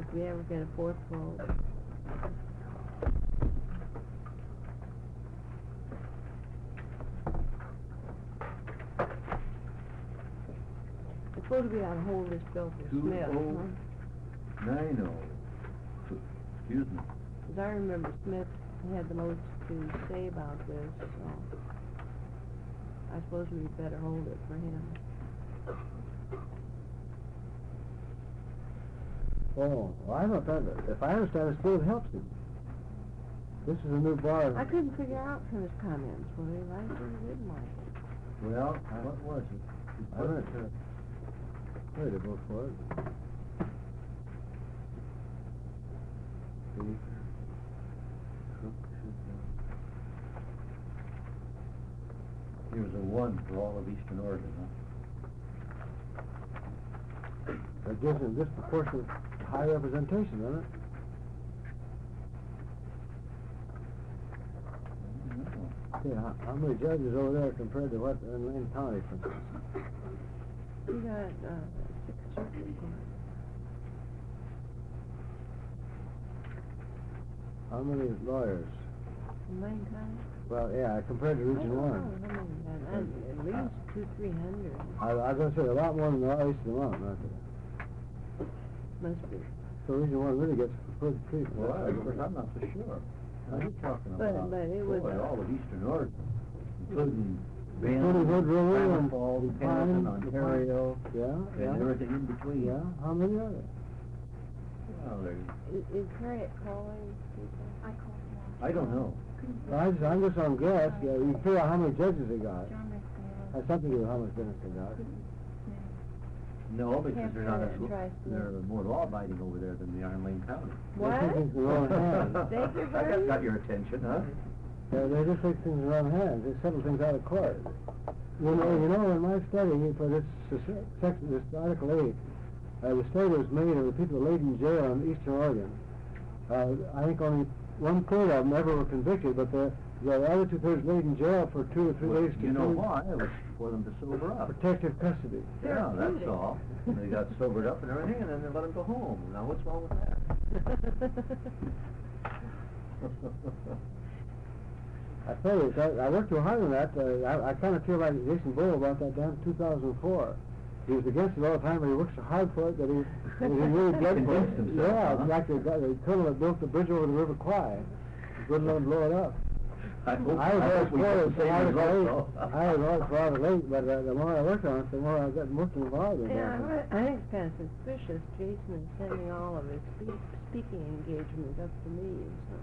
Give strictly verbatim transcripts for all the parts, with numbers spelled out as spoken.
if we ever get a fourth vote. It's supposed to be on hold this bill for Two Smith, oh huh? nine oh. Excuse me. Because I remember Smith had the most to say about this, so I suppose we better hold it for him. Oh, well, I don't think, if I understand it, still helps him. This is a new bar. I couldn't figure out from his comments whether he liked it or didn't like it. Well, what was it? I don't know. Wait a vote for it. He was a one for all of Eastern Oregon, huh? That gives him disproportionate high representation, doesn't it? Yeah, how, how many judges over there compared to what in Lane County, for instance? We got uh, six circuit court. How many lawyers? In Lane County? Well, yeah, compared to I Region don't know One. how many we got. Uh, At least two, three hundred. I, I was going to say a lot more than the east of the mountain, aren't there? Must be. So Region One really gets pretty pretty. Well, I, of course, I'm not so sure. Now, you're talking But- about but it was, boy, uh, all of Eastern Oregon, including Bend, Including Hood River Klamath and Falls, Pine, Pendleton, the Ontario, Yeah, and yeah. everything in between. Yeah, how many are there? Well, there's, is, is Harriet calling people? I called him. I don't know. Well, I just, I'm just on guess. Yeah, you can figure out how many judges they got. John McNeil. Has something to do with how much business they got. No, because they're not as, Hampton tries to- they're more law-abiding over there than they are in Lane County. What? They take things in their own hands. Thank you, I got, Bernie. got your attention, huh? They, they just take things in their own hands. They settle things out of court. You know, you know, in my study for this section, this Article eight, uh, the study was made of the people laid in jail in Eastern Oregon. Uh, I think only one third of them ever were convicted, but the the other two thirds laid in jail for two or three Well, days to you know prove why? It was for them to sober up. protective custody. Yeah, that's all. And they got sobered up and everything, and then they let them go home. Now, what's wrong with that? I tell you, I, I worked too hard on that. Uh, I, I kind of feel like Jason Boyle about that down in two thousand four. He was against it all the time, but he worked so hard for it that he, that he really bled for it. Convinced himself, Yeah, huh? it's like the, the colonel that built the bridge over the River Kwai. He wouldn't let him blow it up. I hope, I was I always hope we for get it, the so same I was result, always, though. I was always for all the late, but uh, the more I worked on it, the more I got most involved in it. Yeah, I, I think it's kind of suspicious. Jason is sending all of his speak, speaking engagements up to me, so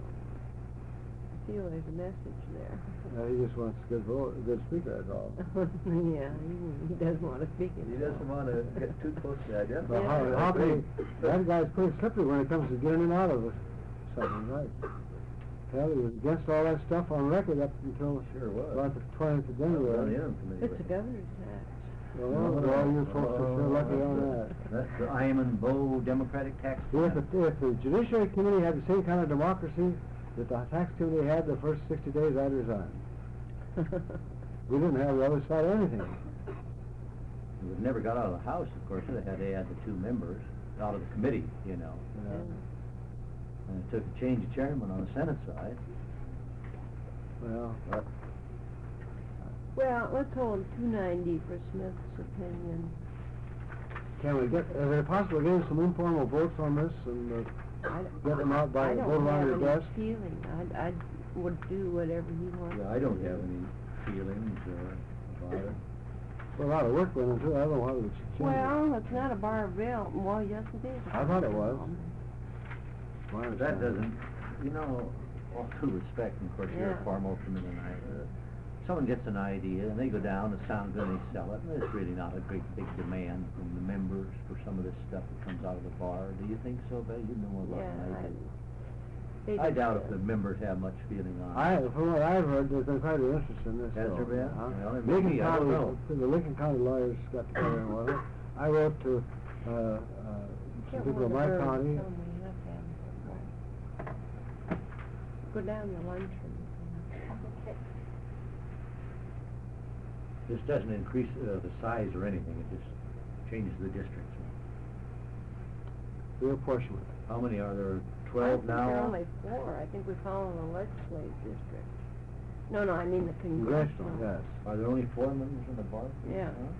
I feel there's a message there. Uh, he just wants a good, vo- a good speaker, that's all. Yeah, he, he doesn't want to speak it. He doesn't want to get too close to that, But Yeah. how, how can he, that guy's pretty slippery when it comes to getting in and out of it. Something, right? Hell, he was against all that stuff on record up until Sure was. about the twentieth of Well, January. yeah, I'm familiar It's with a it. governor's tax. Well, well, you folks are sure lucky on that. That's the Iman Bow Democratic Tax See, if Plan. the, if the Judiciary Committee had the same kind of democracy that the Tax Committee had the first sixty days, I'd resign. We didn't have the other side of anything. It never got out of the House, of course. They had to add the two members out of the committee, you know. Yeah. And it took a change of chairman on the Senate side. Well, that, Well, let's hold two ninety for Smith's opinion. can we get, is it possible getting some informal votes on this and uh, I don't- get them out by I the don't vote on have your any desk? feeling. I, I would do whatever he wants. Yeah, I don't have any feelings uh, about it. Well, a lot of work went into it. I don't know why we should change it. Well, it's not a bar bill. Well, yes, it is. I thought it was. My But that understanding. doesn't, you know, all due respect, and of course, you're Yeah. far more familiar than I am. Someone gets an idea, and they go down, it sounds good, and they sell it, and there's really not a great big demand from the members for some of this stuff that comes out of the bar. Do you think so, Betty? You know more about it than I Yeah, do. They I just- doubt if the members have much feeling on it. I, from what I've heard, there's been quite an interest in this. Has though. there been? Huh? Well, it may Lincoln be, I don't County, know. the Lincoln County lawyers got together and whatever. I wrote to, uh, uh, some Can't people in wonder my where county. some we have to have it. Go down to luncheon. This doesn't increase uh, the size or anything, it just changes the districts. reapportionment. How many are there? I Twelve think there are now? only four. I think we fall in the legislative district. No, no, I mean the Congressional, congressional. yes. Are there only four members on the bar? Yeah. Huh?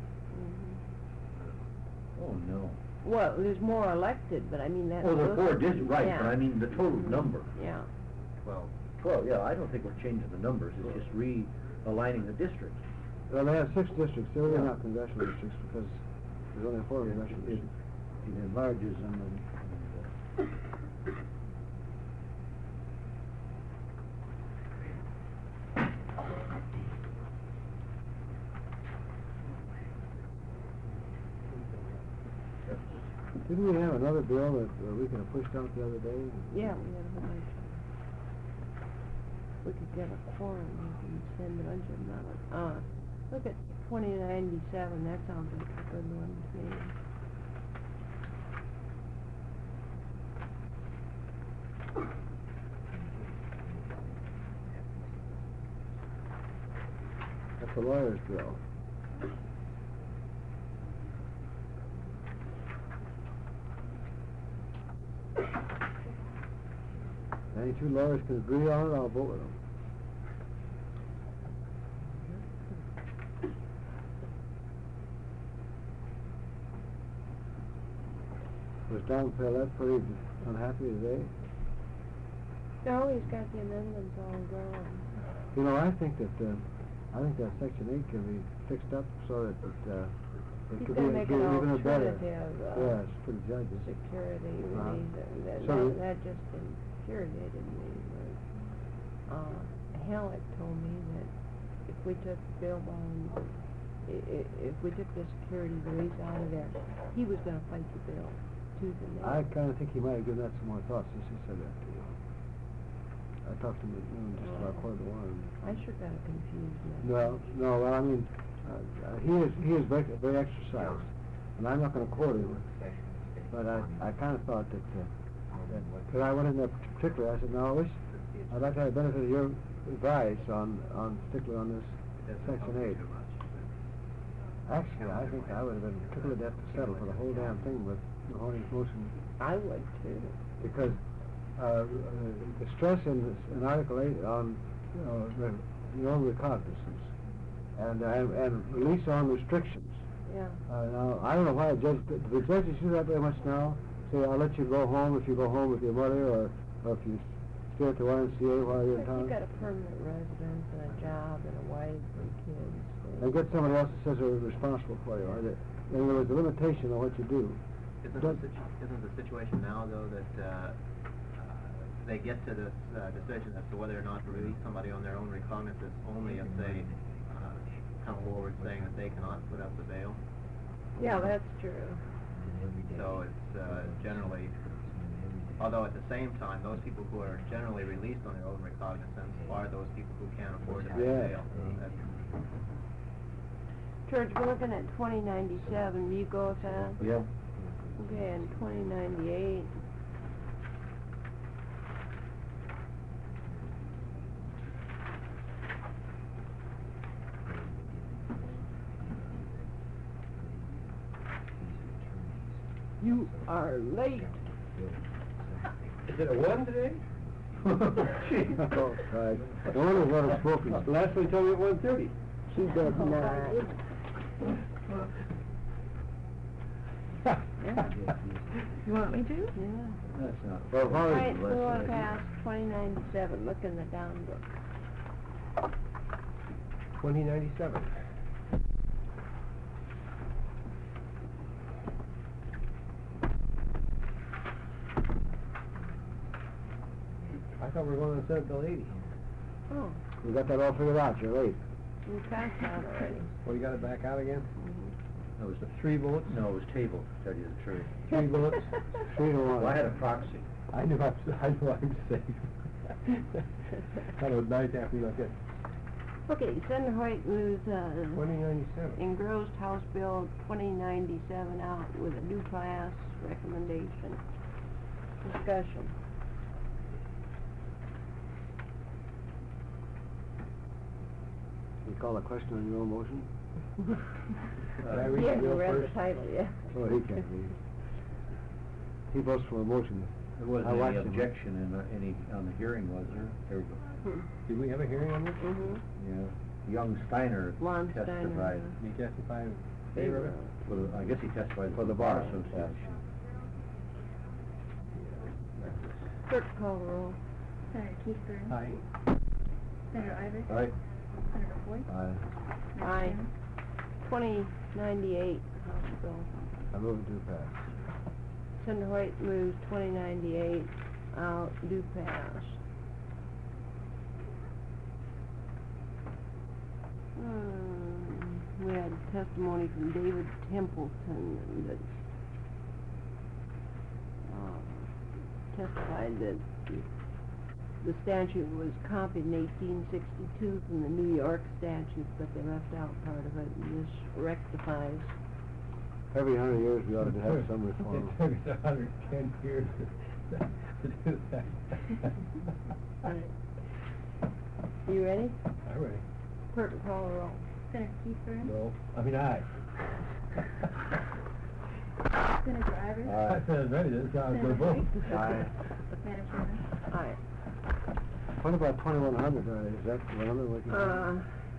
Mhm. Oh, no. Well, there's more elected, but I mean that. Oh, there are those- four districts, right, yeah. but I mean the total Mhm. number. Yeah. Twelve. Twelve, yeah, I don't think we're changing the numbers, it's just realigning the districts. Well, they have six districts, they're really Yeah. not congressional districts because there's only four congressional It, districts. it enlarges them and, and, uh, Didn't we have another bill that uh, we could have pushed out the other day? Yeah, we had a whole bunch of them. We could get a quorum, we can send a bunch of them out. Uh, look at twenty ninety-seven, that sounds like a good one to me. That's a lawyer's bill. Any two lawyers can agree on it, I'll vote with them. Was Don Pellett pretty unhappy today? No, he's got the amendments all gone. You know, I think that, uh, I think that section eight can be fixed up so that it, uh, it He's could gonna be make be an even a better. alternative, uh, Yes, for the judges. security Uh-huh. release, and that, So that, the- that just infuriated me, was, uh, Halleck told me that if we took bail bonds, i- i- if we took the security release out of there, he was gonna fight the bill tooth and nail. I kinda think he might have given that some more thought since he said that to you. I talked to him at noon, just about Oh. quarter to one. I sure got confused now. No, no, well, I mean, uh, uh, he is, he is very, very exercised, and I'm not gonna quote him, but I, I kinda thought that, uh, that, cause I went in there particularly, I said, no, I wish, I'd like to have the benefit of your advice on, on, particularly on this section eight. Actually, I think I would have been tickled to death to settle for the whole damn thing with Mahoney's motion, I would too. because, uh, uh, the stress in this, in Article eight on, you know, the, your own recognizance, and, and, and release on restrictions. Yeah. Uh, now, I don't know why the judge, do the judges do that very much now? Say, I'll let you go home if you go home with your mother, or, or if you stay at the Y M C A while you're in If town. you got a permanent residence and a job and a wife and kids. then- And get somebody else that says they're responsible for you, or that, in other words, a limitation on what you do. Isn't the, Don't- situ- isn't the situation now, though, that, uh, uh, they get to this, uh, decision as to whether or not to release somebody on their own recognizance only if they, uh, come forward saying that they cannot put up the bail? Yeah, that's true. So it's, uh, generally, although at the same time, those people who are generally released on their own recognizance are those people who can't afford to pay Yeah. bail. That's, George, we're looking at twenty ninety-seven, will you go with that? yeah, Okay, and twenty ninety-eight. You are late. Is it a one today? Oh, Christ. No wonder what I'm smoking. Last one told me at one thirty. She does not. You want me to? Yeah. that's not. Well, All Holly- right, we Less want to than- pass twenty ninety-seven, look in the down book. Twenty ninety-seven. I thought we were going on Senate Bill eighty. Oh, We got that all figured out, you're late. we passed that already. Well, you got it back out again? That was the, Three bullets? no, it was tabled, to tell you the truth. Three bullets? Three to one. Well, I had a proxy. I knew I was, I knew I was safe. That was nice after you looked at Okay, Senator Hoyt moves, uh, twenty ninety-seven. engrossed House Bill twenty ninety-seven out with a new class recommendation. Discussion. You call a question on your own motion? Can I read Yeah, the you bill read the first? title, yeah. Oh, he can't read. he votes for a motion. There I wasn't watched any him. objection in, the- any, on the hearing, was there? There was, Hmm. Did we have a hearing on this? Mm-hmm. yeah, young Steiner Lon Steiner, testified. yeah. Did he testify in favor of it? For the, I guess he testified For for the the Bar bar, Association. Clerk call the roll. Senator Keith Burns. Aye. Senator Ivey. Aye. Senator Hoyt. Aye. Mayor Aye. Sherman. Twenty ninety-eight, House Bill. I move it to pass. Senator Hoyt moves twenty ninety-eight out, do pass. Hmm, we had testimony from David Templeton that, um, testified that the statute was copied in eighteen sixty-two from the New York statute, but they left out part of it, and this rectifies. Every hundred years, we ought to have some reform. It took us a hundred and ten years to, to do that. Right. You ready? I'm ready. Clerk call the roll. Senator Keith Burns. No, I mean, aye. Senator Ivey. Aye. I said ready, that's how I was gonna Senator vote. Hoyt. Aye. Madam Chairman. Aye. What about twenty-one hundred, uh, is that one of the, what you Uh,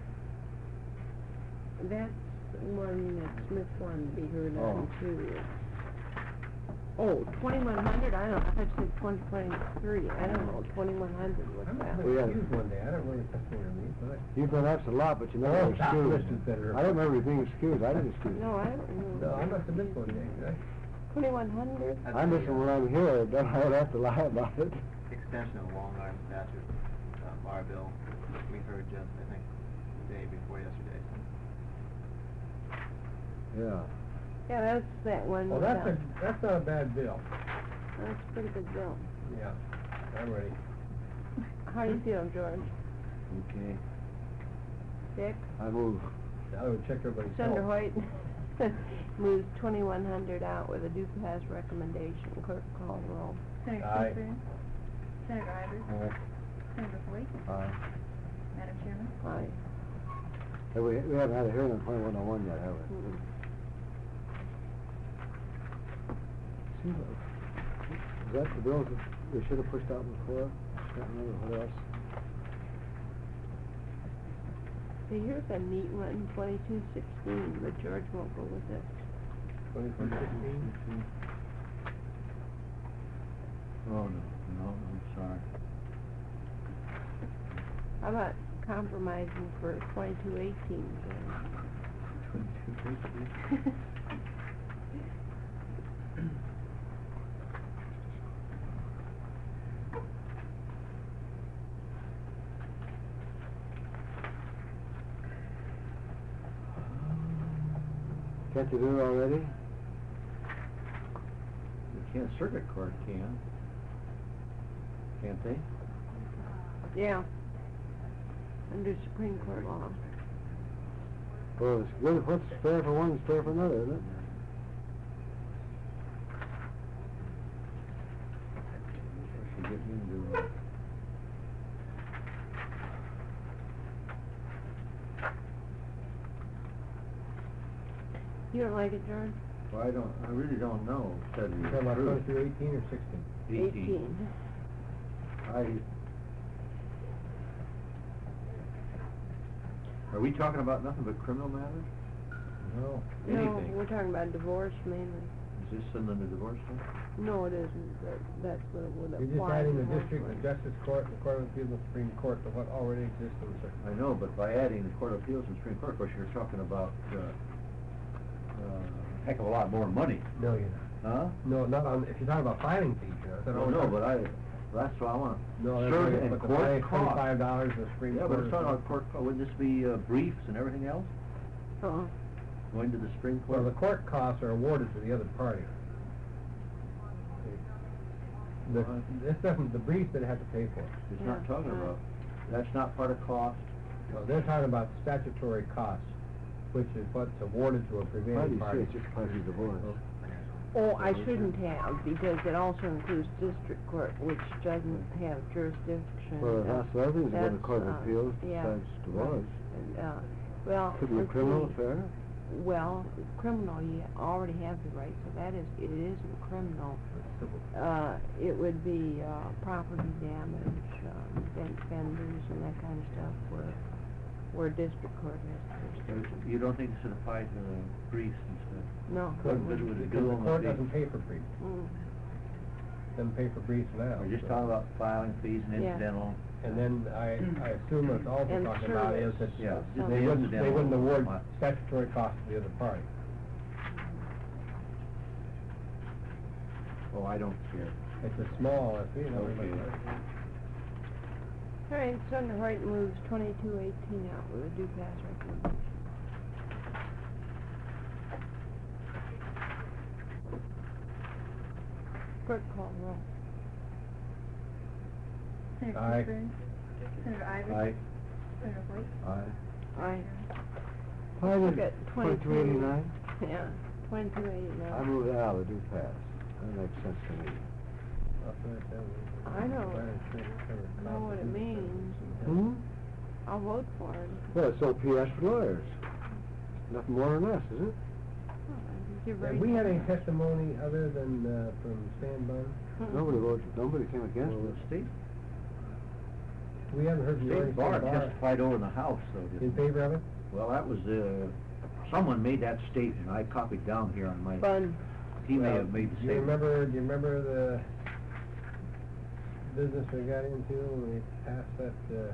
that's one that Smith wanted to be heard on Oh. too. Oh, twenty-one hundred, I don't, I thought you said twenty twenty-three, I don't know, twenty-one hundred, what's I'm that? We had- excused one day, I don't really testimony to these, but I. You've been asked a lot, but you Oh, never stop excused. listening, Senator. I don't remember you being excused, I didn't excuse you. No, I don't No, know. I must have missed one day, did I? Twenty-one hundred? That's I'm the, missing uh, when I'm here, don't I would have to lie about it. Extension of the long arm statute, uh, bar bill, we heard just, I think, the day before yesterday. Yeah. Yeah, that's that one. Well, that's a, without- that's not a bad bill. That's a pretty good bill. Yeah, I'm ready. How do you feel, George? Okay. Dick? I move. Now I would check everybody's health. Senator Hoyt moves twenty-one hundred out with a do pass recommendation. Clerk call the roll. Senator Aye. Keith Burns. Senator Ivey. Aye. Senator Hoyt. Aye. Madam Chairman. Aye. Hey, we, we haven't had a hearing on twenty-one oh one yet, have we? Mm. See, what- Is that the bill that we should have pushed out before? Can't remember what else. Hey, here's a neat one, twenty-two sixteen, but George won't go with it. Twenty-four sixteen? Oh, no, no, I'm sorry. How about compromising for twenty-two eighteen? Twenty-two fifty? Can't you do it already? The can, circuit court can. Can't they? Yeah. Under Supreme Court law. Well, it's good, what's fair for one is fair for another, isn't it? Should get into, uh, You don't like it, George? well, I don't, I really don't know, to tell you You the talking about truth. twenty-two eighteen or sixteen? Eighteen. I, are we talking about nothing but criminal matters? No. No, Anything? we're talking about divorce mainly. Is this in the divorce law? No, it isn't, but that's what it would apply. You're just adding the to district, the hopefully. justice court, the court of appeals, and the Supreme Court to what already exists in the circuit. I know, but by adding the Court of Appeals and Supreme Court, of course, you're talking about, uh, uh, heck of a lot more money, No, you're huh? not. No, not on, if you're talking about filing fees, you know, I said, No, oh, no, but I, that's what I want. No, that's Serve right, and but the court fine is cost. twenty-five dollars, the Supreme Yeah, Court. but it's is- not on court, co- wouldn't this be, uh, briefs and everything else, Uh-uh. going to the Supreme Well, Court? the court costs are awarded to the other party. The, Well, this doesn't, the briefs they have to pay for. It's not Yeah, talking right. about, that's not part of cost. No, they're talking about statutory costs, which is what's awarded to a Why do prevailing you say party. it's just part of the divorce? Oh, I shouldn't have, because it also includes district court, which doesn't have jurisdiction. Well, Uh, that's, everything's going to that's, Court of uh, Appeals yeah, besides divorce. right. And, uh, well. Could be a let's criminal see. affair? well, criminal, you already have the right, so that is, it isn't criminal. Uh, it would be, uh, property damage, um, fence fenders and that kind of stuff where, where district court has jurisdiction. You don't think this would apply to the briefs and stuff? No. What good would it do Because the on court the doesn't pay for briefs, Mm. doesn't pay for briefs now. We're just so- talking about filing fees and Yeah. incidental. And then I, I assume what it's also And talking about is that service. Yeah, So just they the wouldn't, they incidental. wouldn't award Uh, statutory costs to the other party. Oh, I don't care. It's a small, fee, you know, Okay. All right, Senator Hoyt moves twenty-two eighteen out with a due pass recommendation. Clerk call the roll. Senator Aye. Keith Burns, Senator Ivey. Aye. Senator Hoyt. Aye. Aye. I Look did at twenty-two eighty-nine. Yeah, twenty-two eighty-nine. I move that out of the due pass. That makes sense to me. I know. Know what it means. Hmm? I'll vote for it. Well, it's O P S for lawyers. Nothing more than this, is it? You're Have right. we had any testimony other than, uh, from Stan Bunn? Mm-mm. Nobody voted, nobody came against Well, it. the state, We haven't heard from Lori state bar Stan Bar testified over in the House, though, in didn't they? favor of it? Well, that was, uh, someone made that statement, I copied down here on my, Fun. he may Well, have made the Do you statement. remember, do you remember the business we got into when we passed that, uh,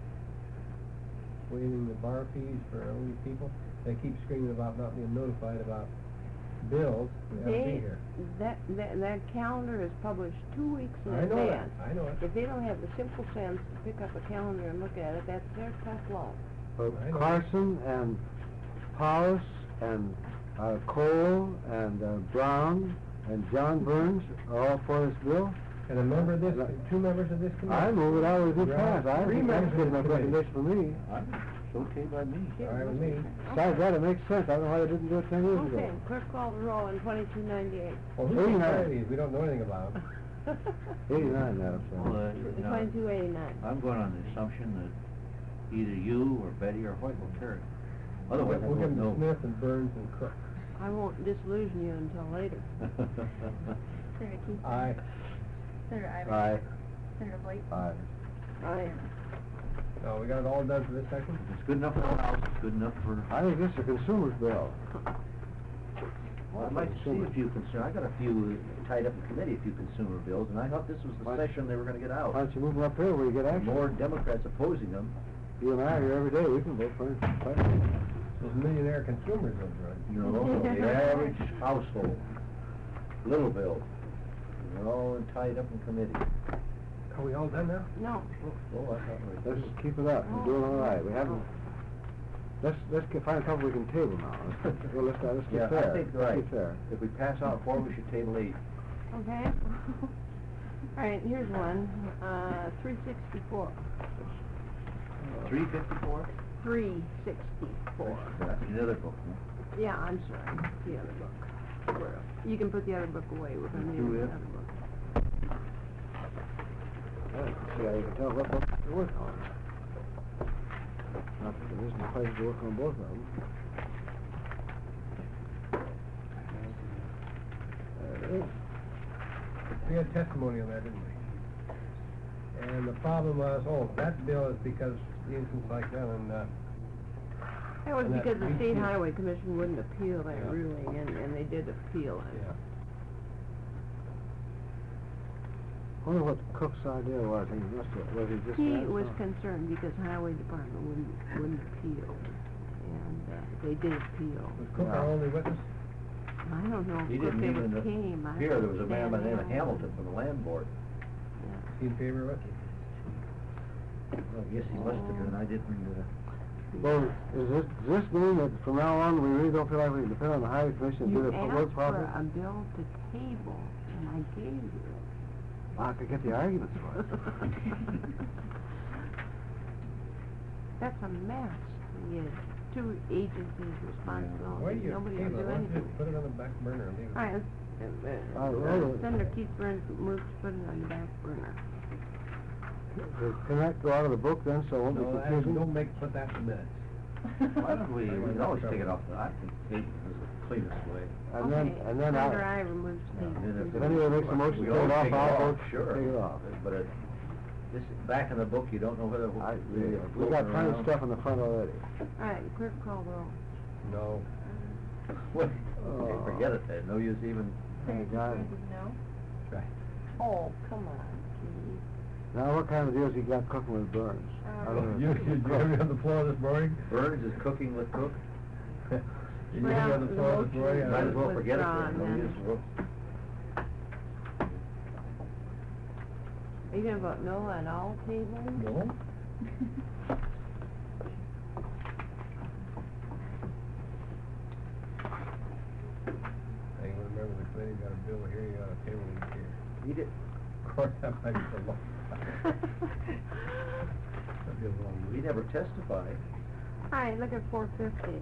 waiving the bar fees for only people? They keep screaming about not being notified about bills, they have to be They, here. that, that, that calendar is published two weeks in I know that, advance. I know it. If they don't have the simple sense to pick up a calendar and look at it, that's their tough luck. But I know. Carson and Powers and, uh, Cole and, uh, Brown and John Burns are all for this bill. And a member of this, two members of this committee? I move it out of the due pass. I Three think that's members good of the enough committee. recommendation for me. I'm- It's okay by me. All right with me. Besides that, it makes sense. I don't know why they didn't do it ten years ago. Okay, clerk call the roll on twenty-two ninety-eight. Well, who's in Eighty-nine. these? We don't know anything about them. Eighty-nine, Madam Well, Chairman. uh, now, Twenty-two eighty-nine. I'm going on the assumption that either you or Betty or Hoyt will carry. Otherwise, I We'll give won't them know. Smith and Burns and Cook. I won't disillusion you until later. Senator Keith Burns. Aye. Senator Ivey. Aye. Senator Hoyt. Aye. Aye. No, we got it all done for this section? If it's good enough for the House, it's good enough for, I think this is a consumer's bill. well, I'd like to see a few consumer, I got a few tied up in committee, a few consumer bills, and I thought this was the Why- session they were gonna get out. Why don't you move them up here where you get action? More Democrats opposing them. You and I are here every day, we can vote for it. Those millionaire consumers those right? You know, the average household, little bill, they're all tied up in committee. Are we all done now? No. Oh, I thought we Let's just keep it up, we're doing all right, we haven't, let's, let's get, find a couple we can table now. Let's, get- well, let's, uh, let's Yeah, get fair. I think, Let's right. be fair. If we pass out four, we should table eight. Okay. All right, here's one, uh, three sixty-four. Three fifty-four? Three sixty-four. That's another book, huh? Yeah, I'm sorry, the other book. Where- You can put the other book away, we're gonna Do need it. another book. Yeah, see how you can tell what books to work on. Not that there isn't a place to work on both of them. There it is. We had testimony on that, didn't we? And the problem was, oh, that bill is because the instance like that, and, uh, That was And that because the State B T. Highway Commission wouldn't appeal that Yeah. ruling, and, and they did appeal it. yeah. I wonder what Cook's idea was, he must have, was he just... He that was or- concerned because Highway Department wouldn't, wouldn't appeal, and, uh, they did appeal. Was Cook our Yeah. only witness? I don't know He if Cook didn't ever even, came. I here, there was a man by the name of understand Hamilton from the land board. Yeah. He in favor of it? Well, I guess he must have, and I didn't, uh, Well, is this, does this mean that from now on, we really don't feel like we can depend on the Highway Commission to do You the work asked for properly? a bill to table, and I gave you it. I could get the arguments for it. That's a mess. You had two agencies responsible, Why do and you nobody table will it? do Why don't you anything. just put it on the back burner and leave it? All right, uh, Uh, uh, well, Senator Keith Burns moved to put it on the back burner. Can that go out of the book then, so it won't be No, that- confusing? don't make, put that in minutes. Why don't we, we can always take it off, the I think Peyton is the cleanest way. And then, Okay, and then Senator I, I remove Yeah, and then if anyone makes a motion we to take it always off, take it I'll off, vote to sure. take it off. But it, this, back in the book, you don't know whether. I, they're we got floating plenty of around. stuff in the front already. All right, clerk call roll. No. Well, Oh. okay, forget it then, no use even. Senator got it. Kiefer says no? Right. Oh, come on, Keith. Now, what kind of deals you got cooking with Burns? I don't know. You, you, you heard me on the floor this morning? Burns is cooking with Cook. You heard me Well, on the the floor this motion morning? is Might as well withdrawn forget it then, no then. use. Well, Are you gonna vote no on all tables? No. I can remember the committee got a bill here, you got a table here. He did, Of course, that might be a long time. That'd be a long he week. never testified. All right, look at four fifty.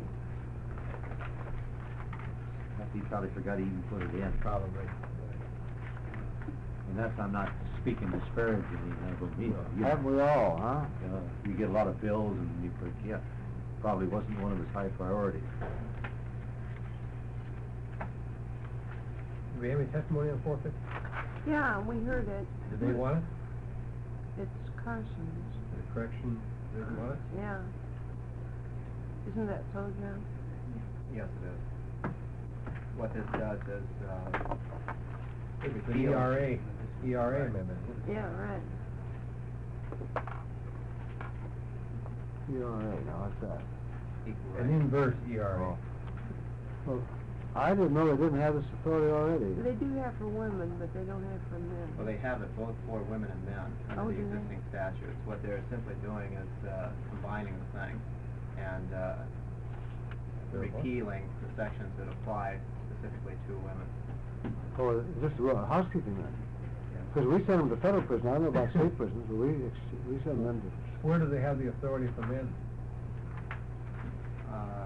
He probably forgot he even put it in. Probably. And that's, I'm not speaking disparagingly of me. You Haven't we all, huh? Uh, you get a lot of bills and you forget, probably wasn't one of his high priorities. Do we have any testimony on four fifty? Yeah, we heard it. Did they want it? It's Carson's, The correction didn't want it? yeah. Isn't that so, John? Yes, it is. What this does is, uh, It's an E R A, E R A amendment. Yeah, right. E R A, now what's that? equal An rights. inverse E R A. Oh. Well, I didn't know they didn't have this authority already. They do have for women, but they don't have for men. Well, they have it both for women and men Oh, under the do they? existing statutes. What they're simply doing is, uh, combining the thing and, uh, They're what? repealing the sections that apply specifically to women. Oh, just a real housekeeping then? Because we send them to federal prison, I don't know about state prisons, but we, ex- we send them to, Where do they have the authority for men? Uh,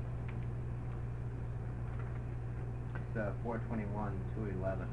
it's, uh, four twenty-one, two eleven.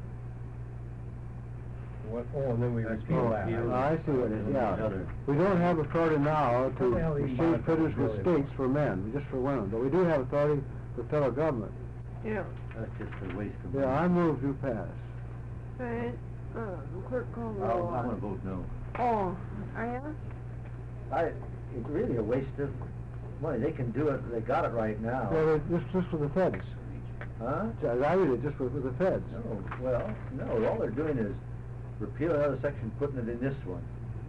What, oh, and then we That's repeal oh, that. I see what it is, yeah. Other- We don't have authority now to What the hell do you exchange want prisoners to with really- states for men, just for women, but we do have authority for federal government. Yeah. That's just a waste of money. Yeah, I move you pass. Right, uh, clerk call I'll, roll. I'm gonna vote no. Oh, are ya? I, it's really a waste of money, they can do it, they got it right now. Well, they- just, just for the feds. Huh? As I read it, just for, for the feds. No, well, no, all they're doing is repealing another section, putting it in this one.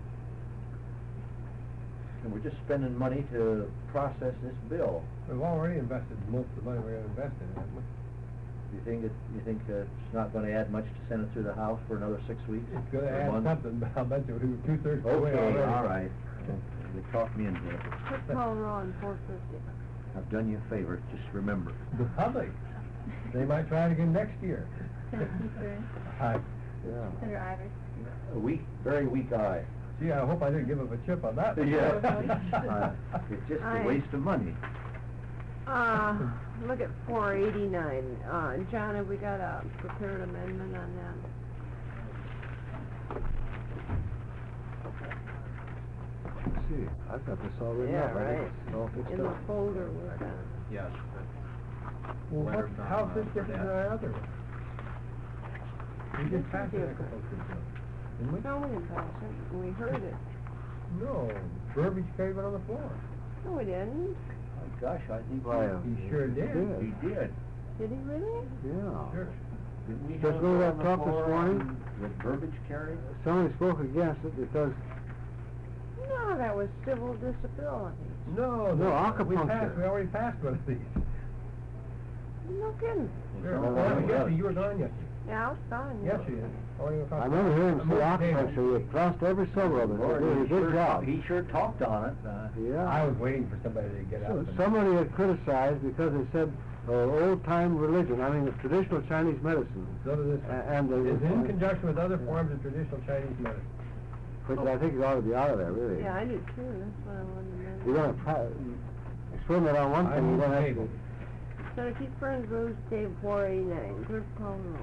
And we're just spending money to process this bill. We've already invested most of the money we're gonna invest in it, haven't we? You think it, you think uh, it's not gonna add much to send it through the House for another six weeks? It's gonna Or a add month? something, but I'll bet you we're two-thirds of the way already. Okay, all right. They talked me into it. Clerk call roll on four fifty. I've done you a favor, just remember. The public, they might try it again next year. Senator Kiefer, Aye. Yeah. Senator Ivers. A weak, very weak eye. Gee, I hope I didn't give up a chip on that. Yeah. Uh, It's just Aye. a waste of money. Uh, look at four eighty-nine. Uh, John, have we got a prepared amendment on that? Let's see, I've got this all written Yeah, up. I think right. it's all fixed In the up. folder with that. Yes. Well, what, Letter from, how's this uh, different than Burnett. our other one? We This just is passed it a different. couple of weeks ago, didn't we? No, we didn't pass it. We heard it. No, verbiage came on the floor. No, we didn't. Oh, gosh, I think Why, he- uh, He sure did. he did. Did he really? Yeah. Sure. Didn't we Just have remember it that on the talk this floor morning? on With verbiage carried? Somebody spoke against it because, No, that was civil disability. No, No, We acupuncture. passed, we already passed one of these. No kidding. Sure. No, Well, no, no. Jesse, you were gone yesterday. Yeah, I was fine. Yes, you did. Oh, you were I remember hearing him say acupuncture, he crossed every syllable of it, Lord, he did a he good sure- job. He sure talked on it, uh. Yeah. I was waiting for somebody to get out. So- and- Somebody had criticized because they said, uh, old-time religion, I mean, the traditional Chinese medicine, So does this. a- and the... Is in conjunction with other forms of traditional Chinese medicine. Which I think it ought to be out of there, really. Yeah, I do too. That's what I wanted to know. You're gonna pra- experiment on one I thing, you're move gonna have table. to... Senator Keith Burns moves table four eighty-nine. Clerk call roll.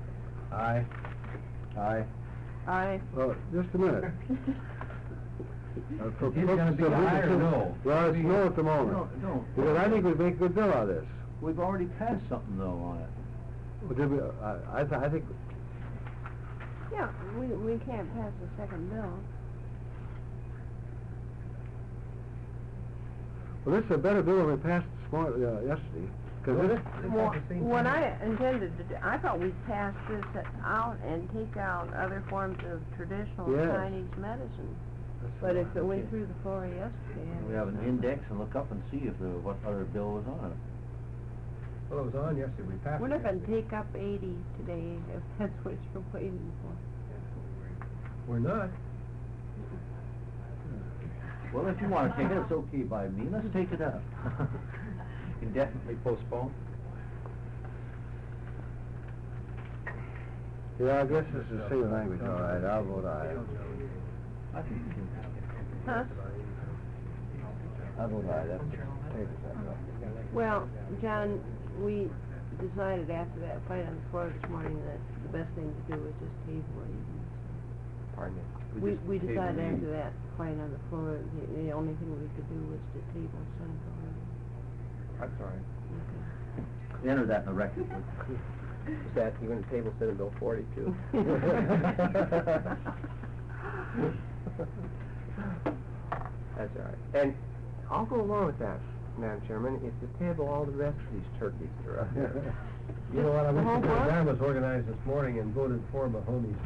Aye. Aye. Aye. Well, just a minute. Uh, for Is it gonna purposes be of high or legal- no? Well, it's no at the moment. No, no. Because I think we'd make a good bill out of this. We've already passed something though on it. But did we, I, I, th- I think, Yeah, we, we can't pass the second bill. well, this is a better bill than we passed this morning, uh, yesterday. Cause Well, this, this- this What, has the same what thing. I intended to do, I thought we'd pass this out and take out other forms of traditional Yes. Chinese medicine. But if it went through the floor yesterday. I We have an don't know. index and look up and see if the, what other bill was on it. Well, it was on yesterday, we passed it. We're not gonna yesterday. take up eighty today, if that's what you're waiting for. We're not. Well, if you wanna take it, it's okay by me, let's take it up. Indefinitely postpone. yeah, I guess it's the same language, all right, I'll vote aye. I think you can have it. Huh? I'll vote aye, that's, take it, that's all. Well, John, we decided after that fight on the floor this morning that the best thing to do was just table it. Pardon me. We, just we table decided the- after that fight on the floor, the, the only thing we could do was to table Seneca. That's all right. Okay. Enter that in the record, please. Is that, you gonna table Senate Bill forty-two? That's all right. And I'll go along with that, Madam Chairman, if you table all the rest of these turkeys that are up there. You know what, I wish Oh, the what? program was organized this morning and voted for Mahoney's,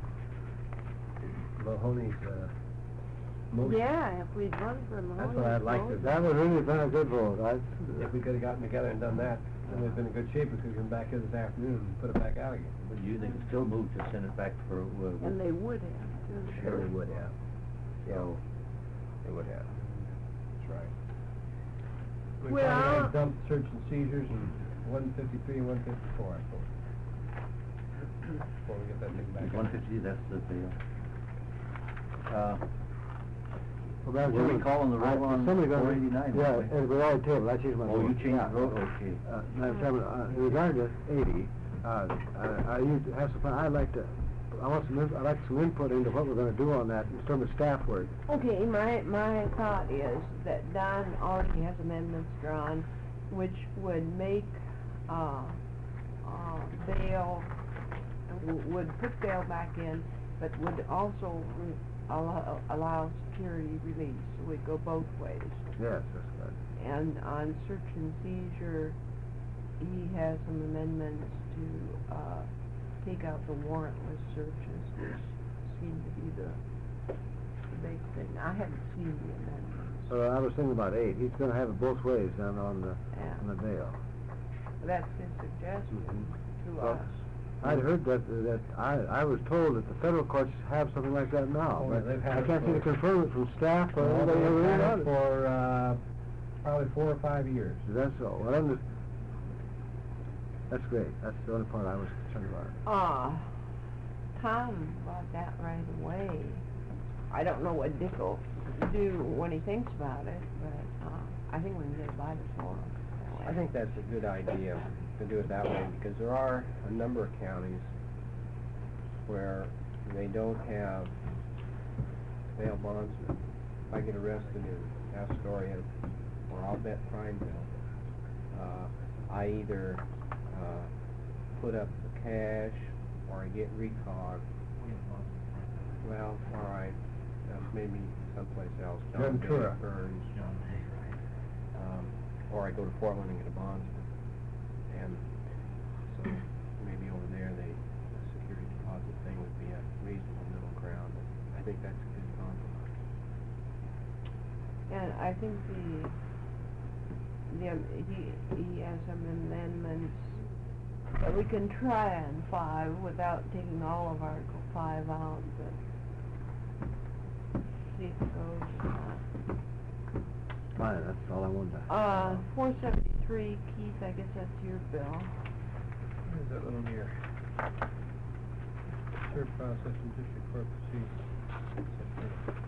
Mahoney's, uh, motion. Yeah, if we'd run for Mahoney. That's what I'd like to- That would really been a good vote, I. If we could've gotten together and done that, then we'd been in good shape, we could've come back here this afternoon and put it back out again. But you, they can still move to send it back for, uh, And they would have, too. Sure they would have. Yeah, they would have. That's right. We Well, probably I'll- dumped search and seizures in one fifty-three and one fifty-four, I suppose. Before we get that thing back. one fifty, that's the bill. Uh, Well, Madam What are we Chairman, calling the roll I- on somebody gonna- four eighty-nine, Yeah, aren't we? and we already tabled, I changed my vote. oh, you changed Yeah. the vote, okay. Uh, Madam Chairman, uh, in regard to eighty, uh, I, I used to have some, I'd like to, I want some, in- I'd like some input into what we're gonna do on that in terms of staff work. Okay, my, my thought is that Don already has amendments drawn, which would make, uh, uh, bail, w- would put bail back in, but would also re- allow, allow security release, so we'd go both ways. Yes, that's good. And on search and seizure, he has some amendments to, uh, take out the warrantless searches, which seem to be the, the big thing. I haven't seen the amendments. So I was thinking about eight, he's gonna have it both ways down on the, Yeah. on the bail. That's his suggestion to Well, us. I'd heard that, that, I, I was told that the federal courts have something like that now, Oh, yeah, but they've had I it can't seem to for- confirm it from staff or Well, anybody they've ever had about it it. for, uh, probably four or five years. Is that so? Well, then, the- that's great, that's the only part I was concerned about. Uh, Tom brought that right away. I don't know what Dick will do when he thinks about it, but, uh, I think we can get by the floor. that way. I think that's a good idea to do it that way, because there are a number of counties where they don't have bail bondsmen. If I get arrested in Astoria or I'll bet Prineville, uh, I either, uh, put up the cash or I get recog. Well, all right, uh, maybe someplace else. John Bay, Ventura. Burns. Um, or I go to Portland and get a bondsman. And so maybe over there, they, the security deposit thing would be a reasonable middle ground. I think that's a good compromise. And I think the, the, um, he, he has some amendments that we can try on five without taking all of Article five out, but see if it goes or not. Fine, that's all I wanted to. Uh, four seventy-three, Keith, I guess that's your bill. Where's that little here? Third process and district court proceedings.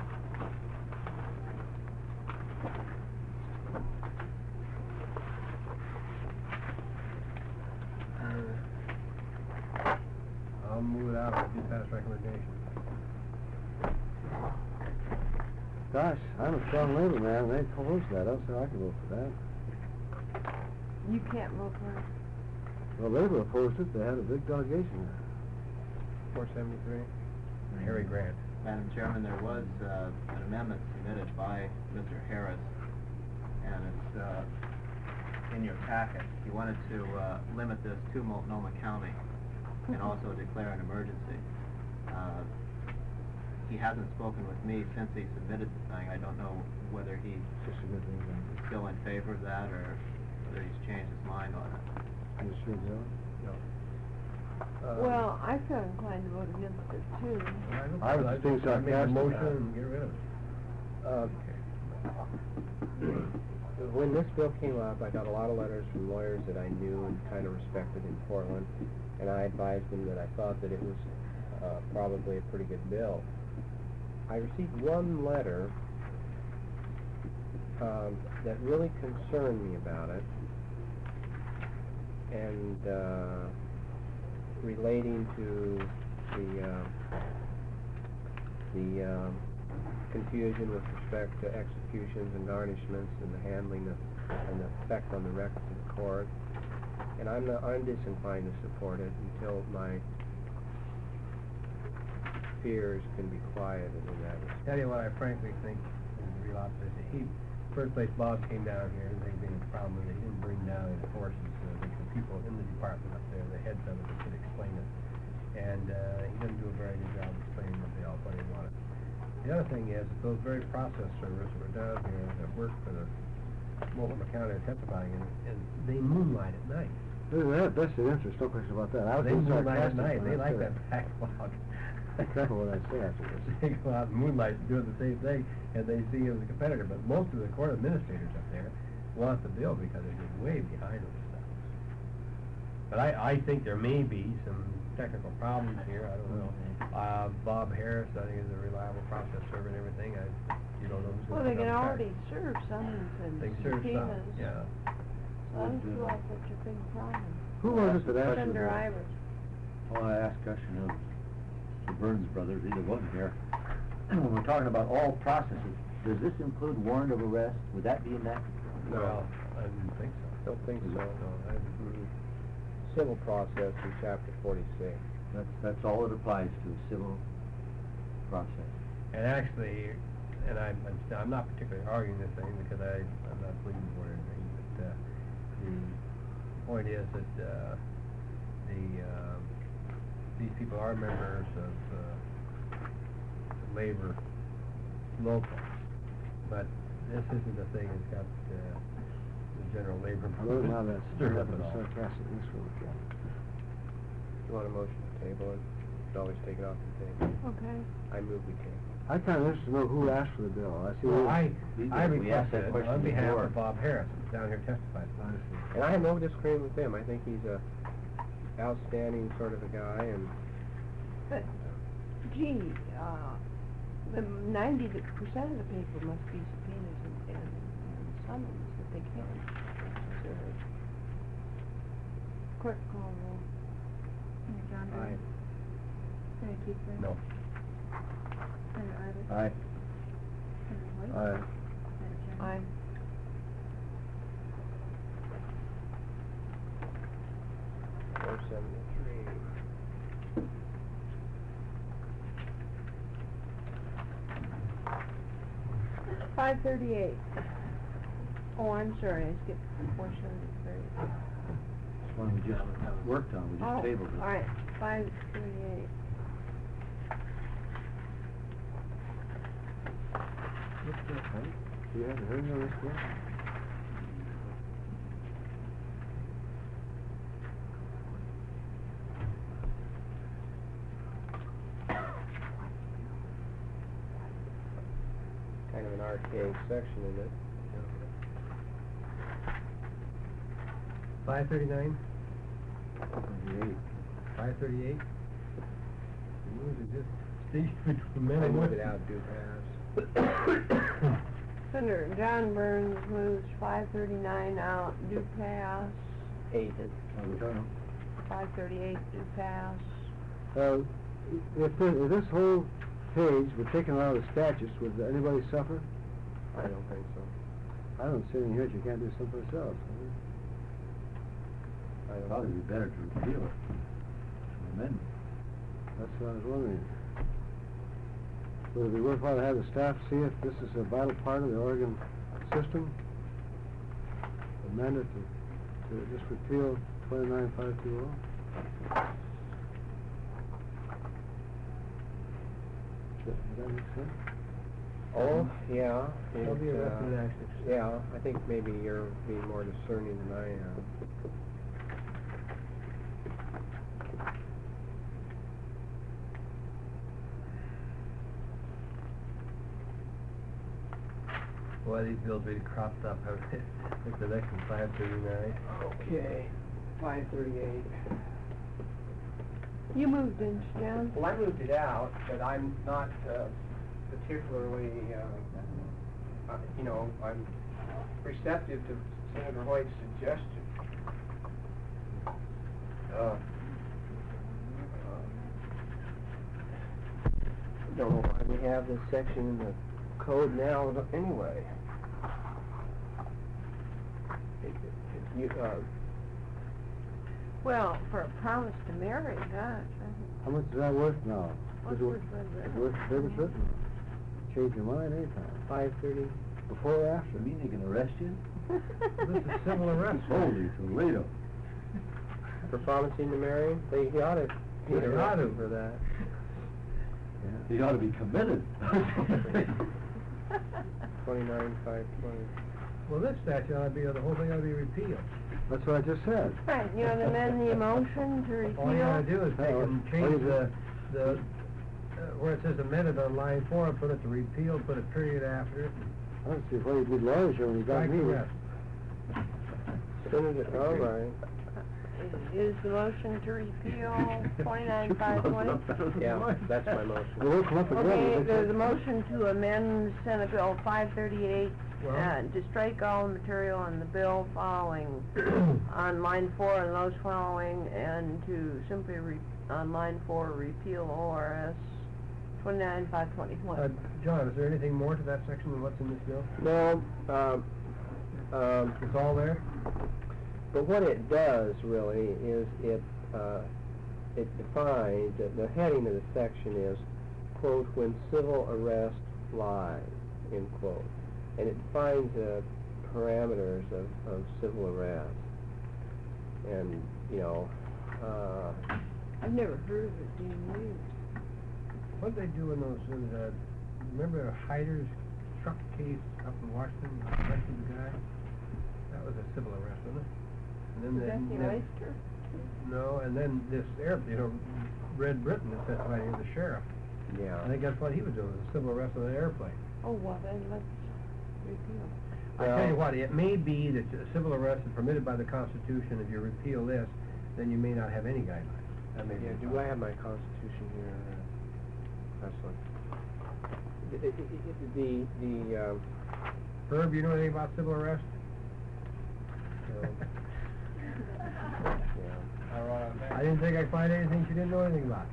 Uh, I'll move it out, I'll do pass recommendation. Gosh, I'm a strong labor man, and they opposed that, I said I can vote for that. You can't vote for it. Well, Labor opposed it, they had a big delegation. Four seventy-three? Harry Grant. Madam Chairman, there was, uh, an amendment submitted by Mister Harris, and it's, uh, in your packet. He wanted to, uh, limit this to Multnomah County and also declare an emergency. Uh, he hasn't spoken with me since he submitted the thing. I don't know whether he's Just a good thing, still in favor of that or whether he's changed his mind on it. you sure, Joe? Uh, Well, I feel inclined to vote against it too. I was just being I made a sarcastic. motion and get rid of it. Uh, when this bill came up, I got a lot of letters from lawyers that I knew and kind of respected in Portland, and I advised them that I thought that it was, uh, probably a pretty good bill. I received one letter, um, that really concerned me about it, and, uh, relating to the, uh, the, um, confusion with respect to executions and garnishments and the handling of, and the effect on the records of the court. And I'm not, I'm disinclined to support it until my fears can be quieted in that respect. Tell you what I frankly think is the real opposite. He, first place, Bob came down here, and they being a problem, that he didn't bring down his forces, uh, the people in the department up there, the heads of it, that could explain it. And, uh, he doesn't do a very good job explaining what they all, what they wanted. The other thing is, that those very process servers that were down here that work for the Multnomah County are testifying, and, and they moonlight at night. They have vested interest, no question about that. I was They being moonlight at sarcastic night, when they I like said that it. backlog. Be careful what I say after this. They go out and moonlight doing the same thing, and they see you as a competitor, but most of the court administrators up there want the bill because they're just way behind on this stuff. But I, I think there may be some technical problems here, I don't know. Uh, Bob Harris, I think, is a reliable process server and everything, I, you don't know who's Well, gonna they put can it on the already card. serve summons and They serve some, subpoenas. yeah. So I don't feel like such a big problem. Who was it that asked for Senator the- Ivers. Well, I asked question of the Burns brothers, either wasn't here. When we're talking about all processes, does this include warrant of arrest? Would that be in that? Well, I didn't think so. Don't think so, no. I, mm, civil process in chapter forty-six. That's, that's all it applies to, civil process. And actually, and I'm, I'm, st- I'm not particularly arguing this thing because I, I'm not pleading for it or anything, but, uh, the point is that, uh, the, um, these people are members of, uh, labor local, but this isn't the thing that's got, uh, the general labor I don't know how that's stirred up stirred at all. sarcastic in this room again. You want a motion to table it? You can always take it off the table. Okay. I move we table. I'm kinda interested to know who asked for the bill. I see. Well, we- I, We- I we asked that requested it question on behalf before. of Bob Harris, who's down here testifying. I see. And I have no disagreement with him. I think he's a outstanding sort of a guy, and But, gee, uh, the ninety percent of the people must be subpoenas and, and and summons that they can't serve. Clerk call roll. Senator John I, Burns. Senator Keesler. no. Senator Ivers. Aye. Senator White. Aye. Madam Chairman. Aye. Four seventy-three. Five thirty-eight. Oh, I'm sorry, I skipped four seventy-three. This one we just worked on, we Oh, just tabled it. all right, five thirty-eight. What's that, huh? You haven't heard of this yet? Kind of an archaic section, isn't it? Five thirty-nine? Twenty-eight. Five thirty-eight? Move it just, stay between men I and move women. it out, do pass. Senator John Burns moves five thirty-nine out, do pass. Eight. Oh, we don't know. Five thirty-eight, do pass. Uh, if, thi- if this whole page, we're taking out of the statutes, would anybody suffer? I don't think so. I don't see anything here that you can't do someplace else. I don't Probably think- be better to repeal it. To amend it. That's what I was wondering. Would it be worthwhile to have the staff see if this is a vital part of the Oregon system? Amend it to, to just repeal twenty-nine five two oh? Does that make sense? Oh, yeah. That'll be it, a uh, recommended action. Yeah, I think maybe you're being more discerning than I am. Boy, these bills really cropped up. Look, the next one, five thirty-nine. Okay, five thirty-eight. You moved in, John? Well, I moved it out, but I'm not uh, particularly, uh, uh, you know, I'm receptive to Senator Hoyt's suggestion. Uh, uh, Don't know why we have this section in the code now anyway. It- it- it- You, uh, Well, for a promise to marry, gosh, I How much is that worth now? What's Is it worth worth, that? is it worth the paper clip? Change your mind anytime. five thirty. Before or after? You mean they can arrest you? This is civil arrest. Holy Toledo. For promising to marry, they he ought to He get ought arrested to. for that. He ought to be committed. Twenty-nine, five, twenty. Well, this statute ought to be, the whole thing ought to be repealed. That's what I just said. Right, you want to amend the motion to repeal? All you gotta do is take Oh, and all change you the, the, uh, where it says amended on line four, and put it to repeal, put a period after it. I don't see why you need lawyers here when you got me. Senator, all right. Is the motion to repeal twenty-nine five twenty? Yeah, that's my motion. They won't come up again. Okay, they there's say- a motion to amend Senate Bill five thirty-eight, Well- uh, to strike all material in the bill following, on line four and those following, and to simply re, on line four, repeal O R S twenty-nine five Uh, twenty-one. John, is there anything more to that section than what's in this bill? No, um, um, It's all there? but what it does really is it, uh, it defines, that the heading of the section is, quote, when civil arrest lies, end quote. And it defines the parameters of, of civil arrest. And, you know, uh, I've never heard of it being used. What'd they do in those, in the, remember Hyder's truck case up in Washington, arrested the guy? That was a civil arrest, wasn't it? And then Is the- that the then- oyster? No, and then this air, you know, Red Britain is testifying as the sheriff. yeah. I think that's what he was doing, was a civil arrest of an airplane. Oh, well, then let's repeal. I tell you Well- what, it may be that a civil arrest is permitted by the Constitution. If you repeal this, then you may not have any guidelines. That may be Yeah, a do problem. I have my constitution here? That's one. The, the, the, um, Herb, you know anything about civil arrest? No. yeah. I didn't think I'd find anything she didn't know anything about.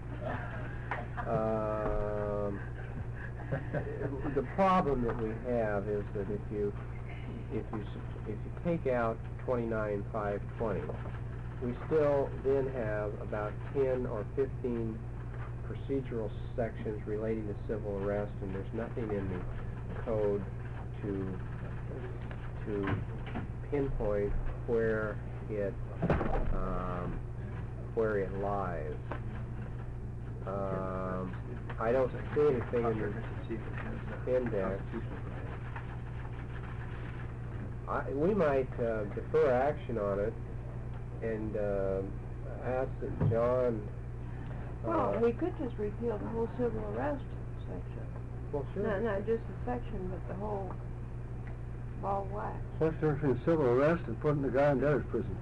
Um, the problem that we have is that if you, if you, s- if you take out twenty-nine five twenty, we still then have about ten or fifteen procedural sections relating to civil arrest, and there's nothing in the code to, to pinpoint where it, um, where it lies. Um, I don't see anything in the index. I, we might uh, defer action on it and uh, ask that John. Well, uh, we could just repeal the whole civil arrest section. Well, sure. Not, not just the section, but the whole ball of wax. What's the difference between civil arrest and putting the guy in debtor's prison?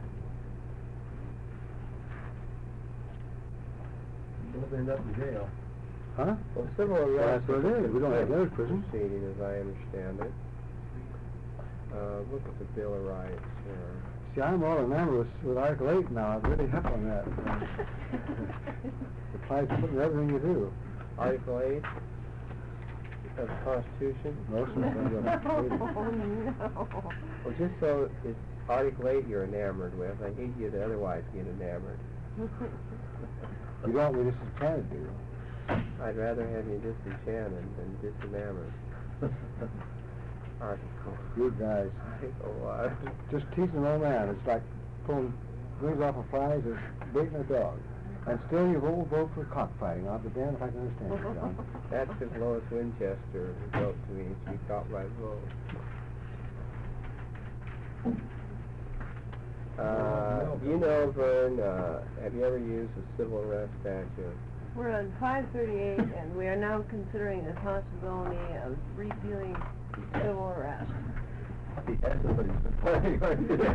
Both end up in jail. Huh? Well, civil Well, arrest. that's what it is. We don't have a debtor's prison. proceeding, as I understand it. Uh, look at the Bill of Rights here. See, I'm all enamored with, with Article eight now. I'm really hip on that. Applies to putting everything you do. Article eight. of the Constitution? Most of them are Oh, created. no. Well, just so it's Article eight you're enamored with, I hate you to otherwise get enamored. You don't, we just enchanted you. I'd rather have you disenchanted than disenamored. Article. Good guys. Article one. Just teasing an old man, it's like pulling wings off of flies or baiting a dog. And still you won't vote for cockfighting. I'll be damned if I can understand it, John. That's because Lois Winchester wrote to me to be caught by vote. Uh, you know, Vern, uh, have you ever used a civil arrest statute? We're on five thirty-eight, and we are now considering the possibility of repealing civil arrest. Yes, somebody's been planning on it.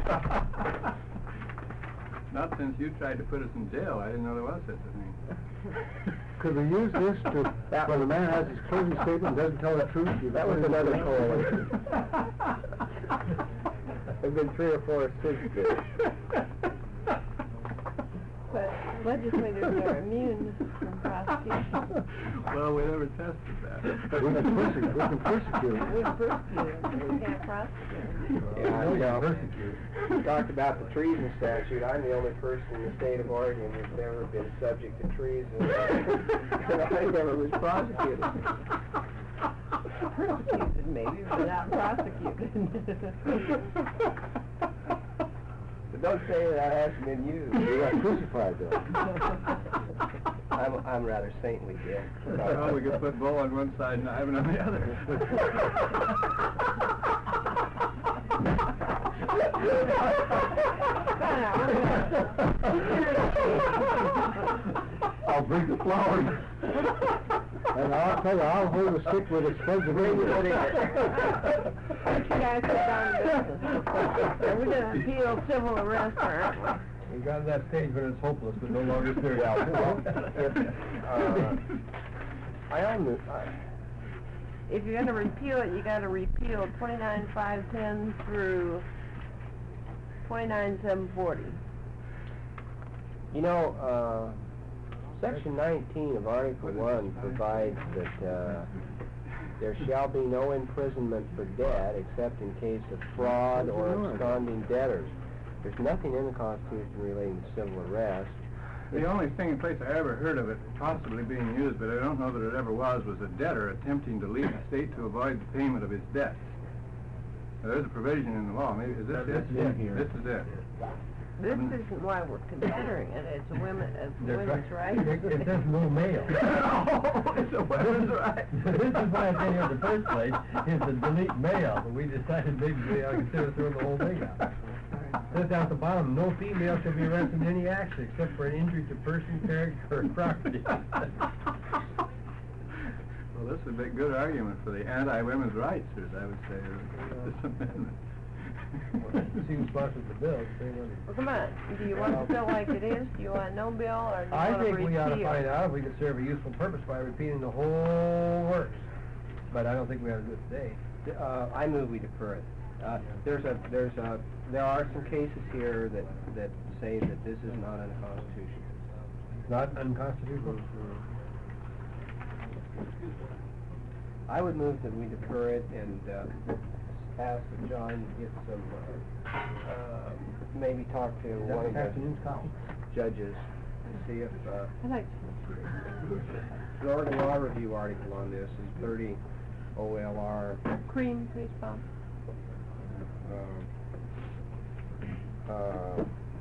Not since you tried to put us in jail. I didn't know there was such a thing. Could we use this to, when the man has his closing statement and doesn't tell the truth? you That was put it in another jail? coalition. There've been three or four since then. But legislators are immune from prosecution. Well, we never tested that. We can persecute, we can persecute. We persecute, but we can't prosecute. Yeah, I know. Persecute. You talked about the treason statute. I'm the only person in the state of Oregon who's never been subject to treason. And I never was prosecuted. Persecuted, maybe, but not prosecuted. But don't say that I haven't been used. You got crucified though. I'm, I'm rather saintly, Dick. Well, we could put Bull on one side and Ivan on the other. I'll bring the flowers. And I'll tell you, I'll hold a stick with expensive ring. You guys sit down to business. And we're gonna appeal civil arrest, aren't we? We got to that stage when it's hopeless, but no longer serious. Yeah, well, if, uh, I own the, I, If you're gonna repeal it, you gotta repeal twenty-nine five ten through twenty-nine seven forty. you know, uh, Section nineteen of Article one provides that, uh, there shall be no imprisonment for debt except in case of fraud or absconding debtors. There's nothing in the Constitution relating to civil arrest. The only thing in place I ever heard of it possibly being used, but I don't know that it ever was, was a debtor attempting to leave the state to avoid the payment of his debts. Now, there's a provision in the law. Maybe is this it? That's in here. This is it. This isn't why we're considering it, it's a women, it's a women's right. It says no mail. It's a women's right. This is why it's in here in the first place, is to delete mail, but we decided maybe we ought to consider throwing the whole thing out. Says down at the bottom, no female shall be arrested in any action except for an injury to person, character, or property. Well, this would be a good argument for the anti-women's rights, as I would say, of this amendment. Seems sponsors the bill, they want to- Well, come on, do you want the bill like it is, do you want no bill, or do you I want to think we ought to repeal? find out if we can serve a useful purpose by repealing the whole works. But I don't think we ought to do it today. Uh, I move we defer it. Uh, there's a, there's a, there are some cases here that, that say that this is not unconstitutional. Not unconstitutional? I would move that we defer it and, uh, ask that John get some, uh, uh, maybe talk to one of the Afternoon's column. judges to see if, uh, I like the Oregon Law Review article on this is thirty O L R, cream, please, Bob. um, uh,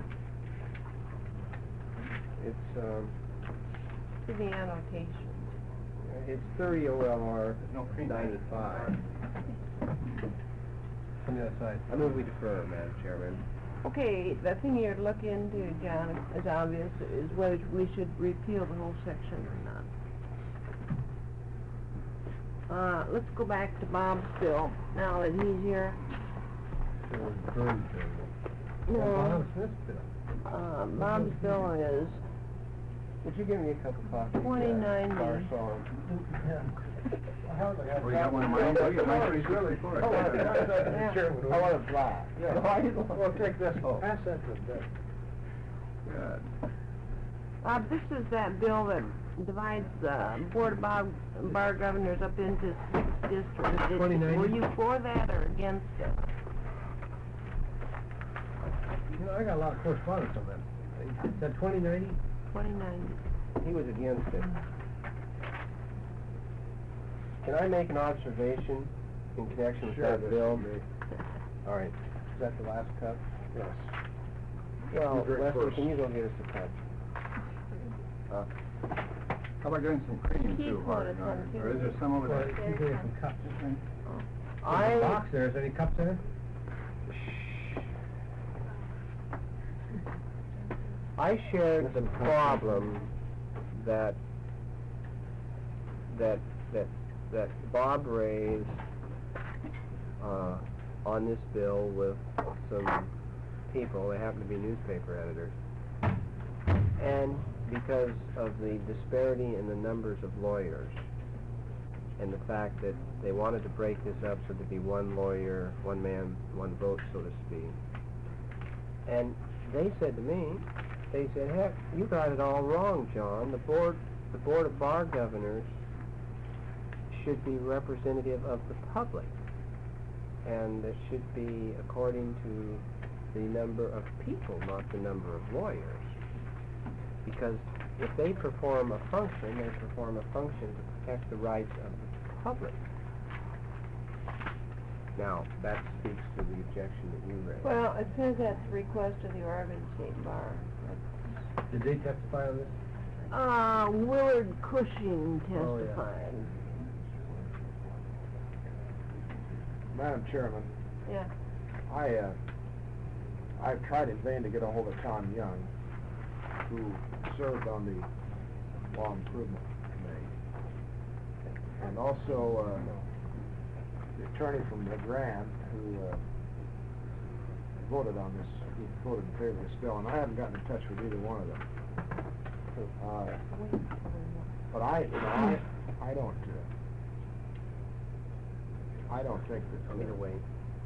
it's, um, Give me annotation. it's thirty O L R There's no cream. ninety-five. From the other side. I move we defer, Madam Chairman. Okay, the thing you're looking into, John, is obvious, is whether we should repeal the whole section or not. Uh, let's go back to Bob's bill, now that he's here. No, uh, Bob's bill is Would you give me a cup of coffee? twenty-nine uh, Bar days. song? Well, you got one of mine? Oh, you got mine pretty quickly for it. I want it. I want it black. Yeah. We'll take this home. Pass that to them. Good. Uh, this is that bill that divides the Board of Bar, Bar Governors up into six district. Did- twenty ninety? Were you for that or against it? You know, I got a lot of correspondence on that. Is that twenty ninety? Twenty ninety. He was against it. Can I make an observation in connection with that bill? All right, is that the last cup? Yes. Well, You drink Leslie, first. can you go get us a cup? Uh, How about getting some cream Keith too, wanted Hart? some, Or is too. there some over Well, there? you can get some cups. There's a I, box there, is there any cups in it? I shared the Listen, Councilman. problem that, that, that, that Bob raised, uh, on this bill with some people, they happen to be newspaper editors. And because of the disparity in the numbers of lawyers, and the fact that they wanted to break this up so there'd be one lawyer, one man, one vote, so to speak. And they said to me, they said, heck, you got it all wrong, John. The board, the Board of Bar Governors should be representative of the public. And it should be according to the number of people, not the number of lawyers. Because if they perform a function, they perform a function to protect the rights of the public. Now, that speaks to the objection that you raised. well, it says that's the request of the Oregon State Bar. Did they testify on this? Uh, Willard Cushing Oh, yeah. testified. Madam Chairman, Yeah. I, uh, I've tried in vain to get a hold of Tom Young, who served on the Law Improvement Committee. And also, uh, the attorney from LeGrand, who, uh, voted on this, who voted in favor of this bill, and I haven't gotten in touch with either one of them. Uh, but I, you know, I, I don't, uh, I don't think that. I'm gonna wait.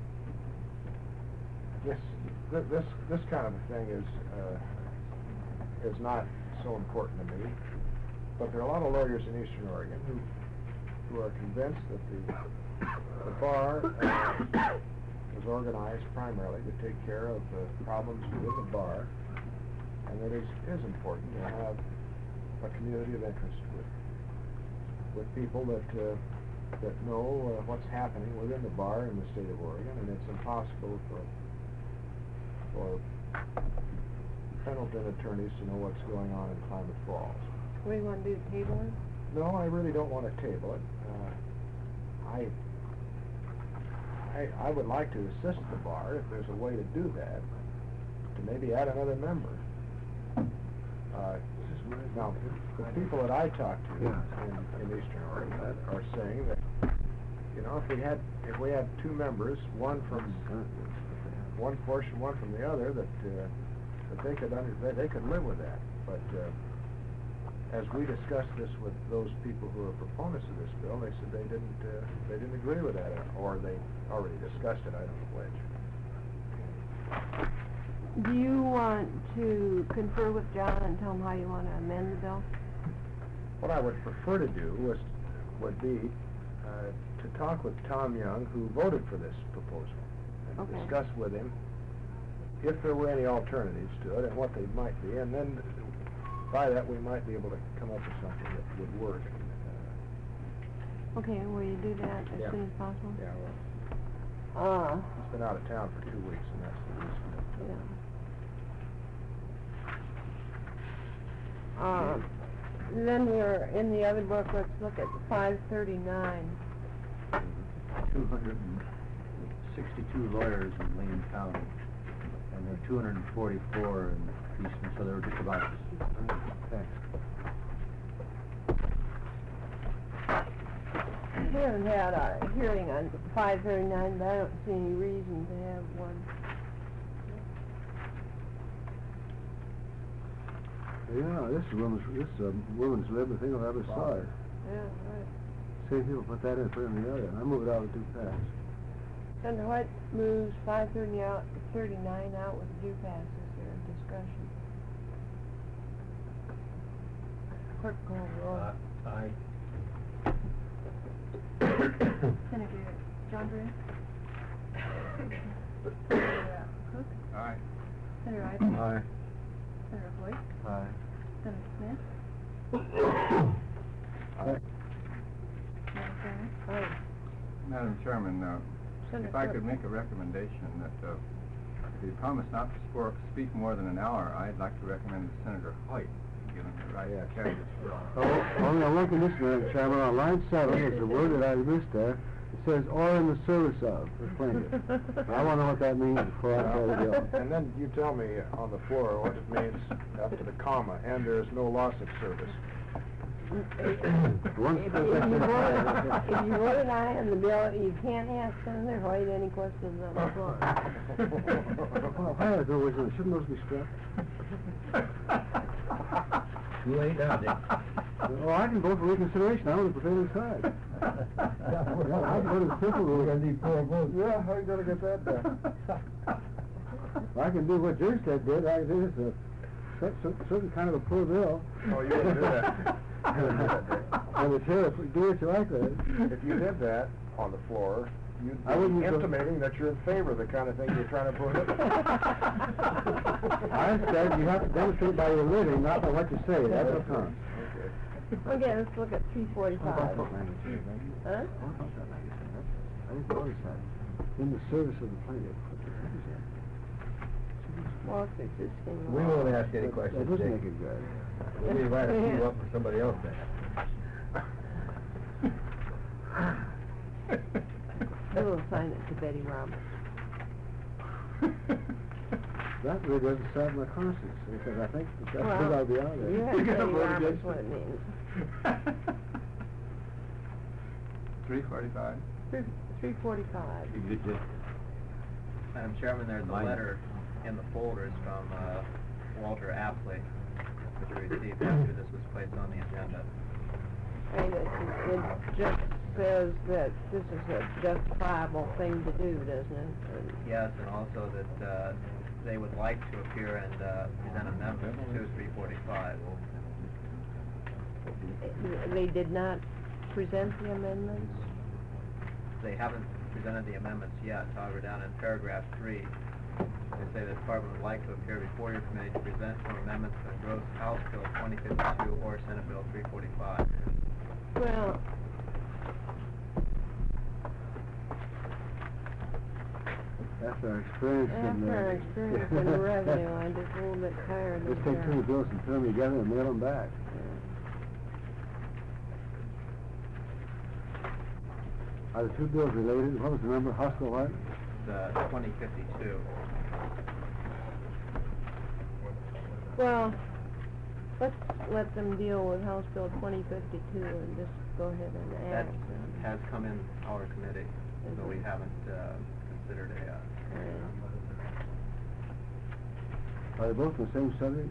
This, thi- this, this kind of a thing is, uh, is not so important to me, but there are a lot of lawyers in Eastern Oregon who, who are convinced that the, the bar, uh, is organized primarily to take care of the problems within the bar, and that it is, is important to have a community of interest with, with people that, uh, that know uh, what's happening within the bar in the state of Oregon, and it's impossible for, for Pendleton attorneys to know what's going on in Klamath Falls. What do you want to do, table it? No, I really don't want to table it. Uh, I, I, I would like to assist the bar, if there's a way to do that, to maybe add another member. Uh, now, the people that I talk to in, in Eastern Oregon are saying that, you know, if we had, if we had two members, one from one portion, one from the other, that, uh, that they could under, they, they could live with that. But, uh, as we discussed this with those people who are proponents of this bill, they said they didn't, uh, they didn't agree with that, or they already discussed it, I don't know which. Do you want to confer with John and tell him how you want to amend the bill? What I would prefer to do was, would be, uh, to talk with Tom Young, who voted for this proposal, and Okay. discuss with him if there were any alternatives to it and what they might be, and then by that we might be able to come up with something that would work. Uh, Okay, will you do that as Yeah. soon as possible? Yeah, well, Uh, he's been out of town for two weeks, and that's the reason. yeah. Uh, then we're in the other book, let's look at five thirty-nine. Two hundred and sixty-two lawyers in Lane County, and there are two hundred and forty-four in Eastern, so they're just about, thanks. We haven't had a hearing on five thirty-nine, but I don't see any reason to have one. Yeah, this is women's, this is a women's lib, thing on the other side. Yeah, right. Same people put that in, put it in the other. I move it out with due pass. Senator White moves five thirty out, thirty-nine out with due pass. Is there a discussion? Clerk call the roll. Aye. Senator John Bruce. Senator Cook. Aye. Senator Ivey. Aye. Senator Hoyt. Aye. Senator Smith. Aye. Madam Chairman. Aye. Madam Chairman, uh, Senator if I Cook. could make a recommendation that, uh, if you promise not to spor- speak more than an hour, I'd like to recommend that Senator Hoyt give him the right to carry this bill. Oh, only on one condition, Madam Chairman, on line seven, there's a word that I missed there. It says, or in the service of, the plaintiff. I wanna know what that means before I call the bill. And then you tell me on the floor what it means after the comma, and there is no loss of service. Once If the if you section- vote, if you vote an aye on the bill, you can't ask Senator Hoyt any questions on the floor. Well, hi, there was, shouldn't those be struck? Too late now, Dick. Oh, I can vote for reconsideration, I'm on the prevailing side. Yeah, I can go to the simple rule. We're gonna need four votes. Yeah, how you gonna get that done? I can do what Jerstead did, I can do this, a cer- cer- certain kind of a poor bill. Oh, you wouldn't do that. You wouldn't do that, Dick. And the sheriff, do what you like with it. If you did that on the floor, you'd I wouldn't be go- intimating that you're in favor of the kind of thing you're trying to prohibit. I said you have to demonstrate by your living, not by what you say, that's what counts. Okay. Okay, let's look at three forty-five. Huh? I didn't notice that. In the service of the plaintiff. Well, it's existing. We law. won't ask any That- questions, That doesn't Dick. make it good. We'll be glad to queue up for somebody else then. We'll assign it to Betty Roberts. That really doesn't sad my conscience, because I think that that's Well, good I'll be out of there. you have You're gonna Betty vote Roberts, against what it. it means. Three forty-five? Three, three forty-five. You could just, Madam Chairman, there's a Mine. letter in the folders from, uh, Walter Apley, which we received after this was placed on the agenda. And it, it just says that this is a justifiable thing to do, doesn't it? And Yes, and also that, uh, they would like to appear and, uh, present amendments to three forty-five. it- They did not present the amendments? They haven't presented the amendments yet, however, down in paragraph three, they say the department would like to appear before your committee to present some amendments to the gross House Bill twenty fifty-two or Senate Bill three forty-five. Well, After our experience in... after uh, our experience in revenue, I'm just a little bit tired of Let's take two that. bills and put them together and mail them back. Are the two bills related? What was the number? House Bill what? The twenty fifty-two. Well, let's let them deal with House Bill twenty fifty-two and just go ahead and That act. has come in our committee, so we haven't, uh, considered a, uh, Are they both the same subject?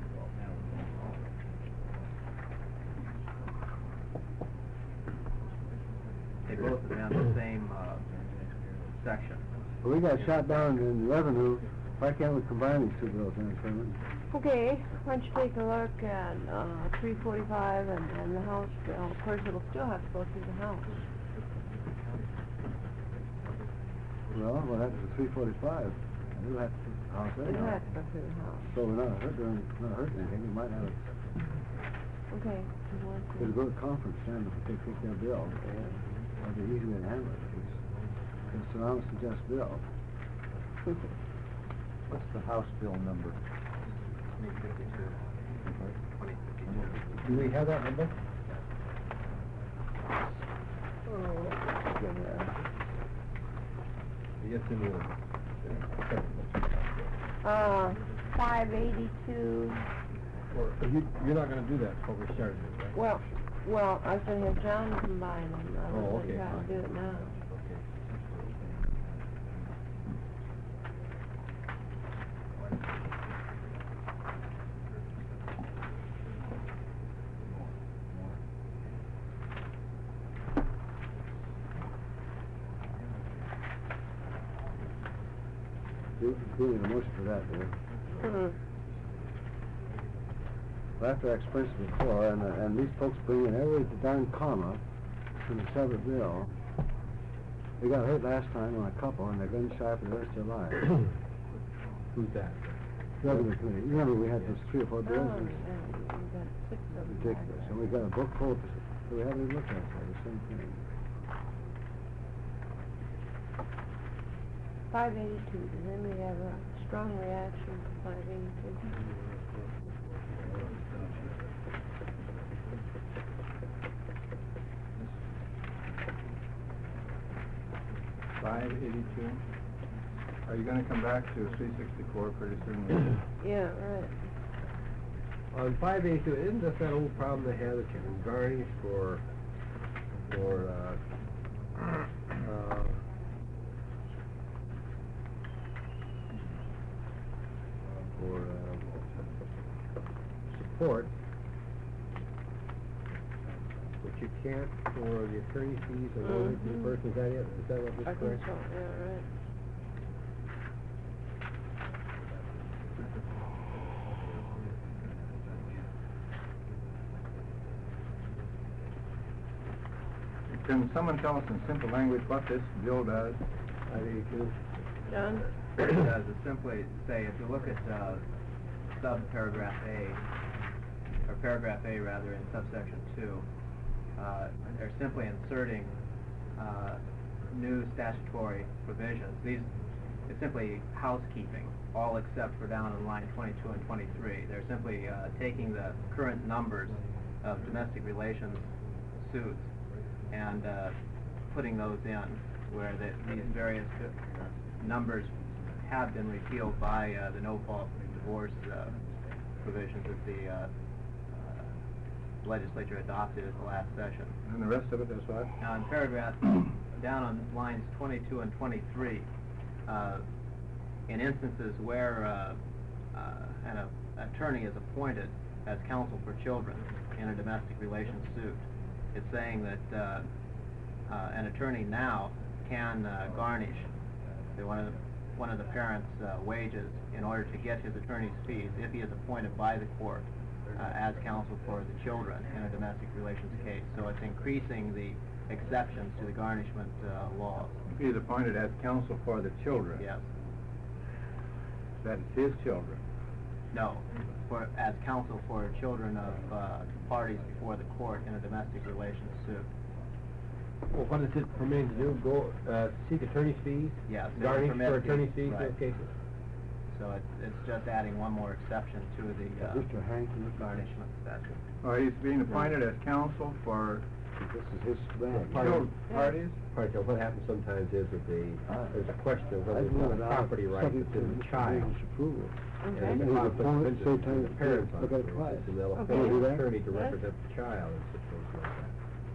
they both are on the same, uh, section. Well, we got shot down in revenue. Why can't we combine these two bills, Madam Chairman? Okay, why don't you take a look at, uh, three forty-five and, and the House Bill. Of course, it'll still have to go through the House. Well, what happens to three forty-five? It'll have to, House It'll anyhow. have to go through the House. So we're not hurting, not hurting anything, we might have it, Okay, you want to? it'll go to conference, then if they take their bill. That'd be easy to handle it. It's, it's an honest and just bill. what's the House bill number? twenty fifty-two. twenty fifty-two. Do we have that number? Oh, let's give it Yes, in the... a- Uh, five eighty-two, Or, you, you're not gonna do that before we start this, right? well, well, I was gonna have John combine them, I Oh, wasn't okay, trying fine. to do it now. Okay. Do, do a motion for that, dear. Hmm. Well, after I explained it before, and, uh, and these folks bring in every darn comma in a separate bill, They got hurt last time on a couple, and they're gun sharp and the rest of their lives. Who's that? Revenue committee. You remember we had those three or four Oh, bills? yeah, It was we got six of them. ridiculous. And we got a book full of, so we haven't even looked at it, the same thing. Five eighty-two, does anybody have a strong reaction to five eighty-two? Five eighty-two. Are you gonna come back to three sixty-four pretty soon? Yeah, right. On five eighty-two, isn't this that old problem they had that you can garnish for, for, uh, uh, for, uh, support, but you can't for the attorney fees and all that to the Mhm. person, is that it? Is that what this I is think correct? so, yeah, right. Can someone tell us in simple language what this bill does? Five eighty-two? John? What it does is simply say, if you look at, uh, sub-paragraph A, or paragraph A rather, in subsection two, uh, they're simply inserting, uh, new statutory provisions. These, it's simply housekeeping, all except for down in line twenty-two and twenty-three. They're simply, uh, taking the current numbers of domestic relations suits and, uh, putting those in, where the, these various uh, numbers have been repealed by, uh, the no-fault divorce, uh, provisions that the, uh, uh, legislature adopted at the last session. And the rest of it is what? Now, in paragraph, down on lines twenty-two and twenty-three, uh, in instances where, uh, uh, an uh, attorney is appointed as counsel for children in a domestic relations suit, it's saying that, uh, uh, an attorney now can, uh, garnish the, one of the, one of the parents' uh, wages in order to get his attorney's fees if he is appointed by the court, uh, as counsel for the children in a domestic relations case. So it's increasing the exceptions to the garnishment, uh, laws. He is appointed as counsel for the children. Yes. That's his children. No, for, as counsel for children of, uh, parties before the court in a domestic relations suit. Well, what does it permit to do? Go, uh, seek attorney's fees? Yes, it Garnish permits for the- attorney's fees in right. those cases? So it's, it's just adding one more exception to the, uh, Mister Hankton, garnishment statute. Or he's being appointed as counsel for this is his land. Part of- children parties? Part of what happens sometimes is that the, Ah. there's a question of whether I'd it's move not it a out, property right subject that's in to the Mister child. Hankton's approval. And Okay. there's a Maybe conflict of opponent, interest say between time- the parents on look at it it, twice. and they'll Okay. appoint Do an that? attorney to Yeah. represent the child in a situation like that.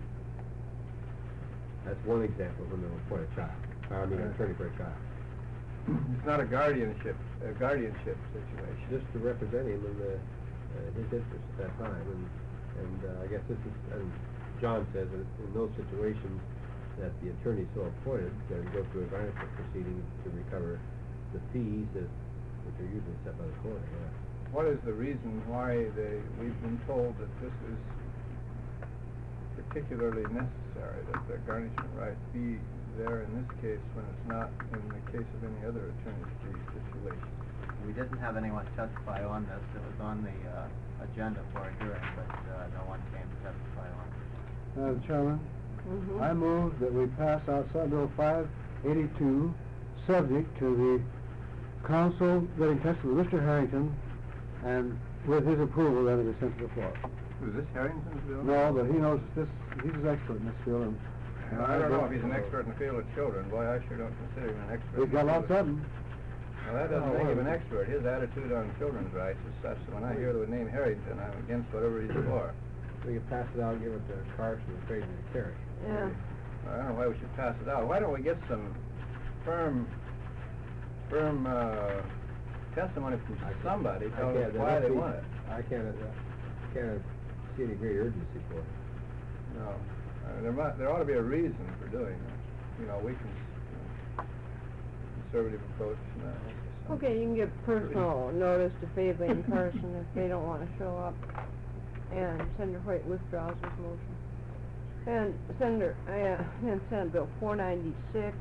That's one example when they'll appoint a child, or I mean, an attorney for a child. It's not a guardianship, a guardianship situation. Just to represent him in the, uh, his interest at that time, and, and uh, I guess this is, and John says that in those situations, that the attorney so appointed can go through a garnishment proceeding to recover the fees that, which are usually set by the court, yeah. What is the reason why they, we've been told that this is particularly necessary, that the garnishment right be there in this case when it's not in the case of any other attorney's fee situation? We didn't have anyone testify on this. It was on the, uh, agenda for a hearing, but, uh, no one came to testify on it. Madam Chairman, Mhm. I move that we pass out Senate Bill five eighty-two, subject to the council getting tested with Mister Harrington, and with his approval, then it is sent to the floor. Was this Harrington's bill? No, but he knows this, he's an expert in this field, and... And I don't know if he's an expert in the field of children. Boy, I sure don't consider him an expert. We've in got the lots field of them. Well, that doesn't Oh, make him well. an expert. His attitude on children's rights is such that when I hear the name Harrington, I'm against whatever he's for. We can pass it out and give it to Carson and Fraser to carry. Yeah. I don't know why we should pass it out. Why don't we get some firm, firm, uh, testimony from I can't- somebody I telling can't- us there why must they be- want it? I can't, uh, can't see any great urgency for it. No. Uh, there might, there ought to be a reason for doing it. You know, we can, you know, conservative approach and that. Okay, you can give personal notice to Fabry and Carson if they don't wanna show up, and Senator White withdraws his motion. And Senator, uh, and Senate Bill four ninety-six.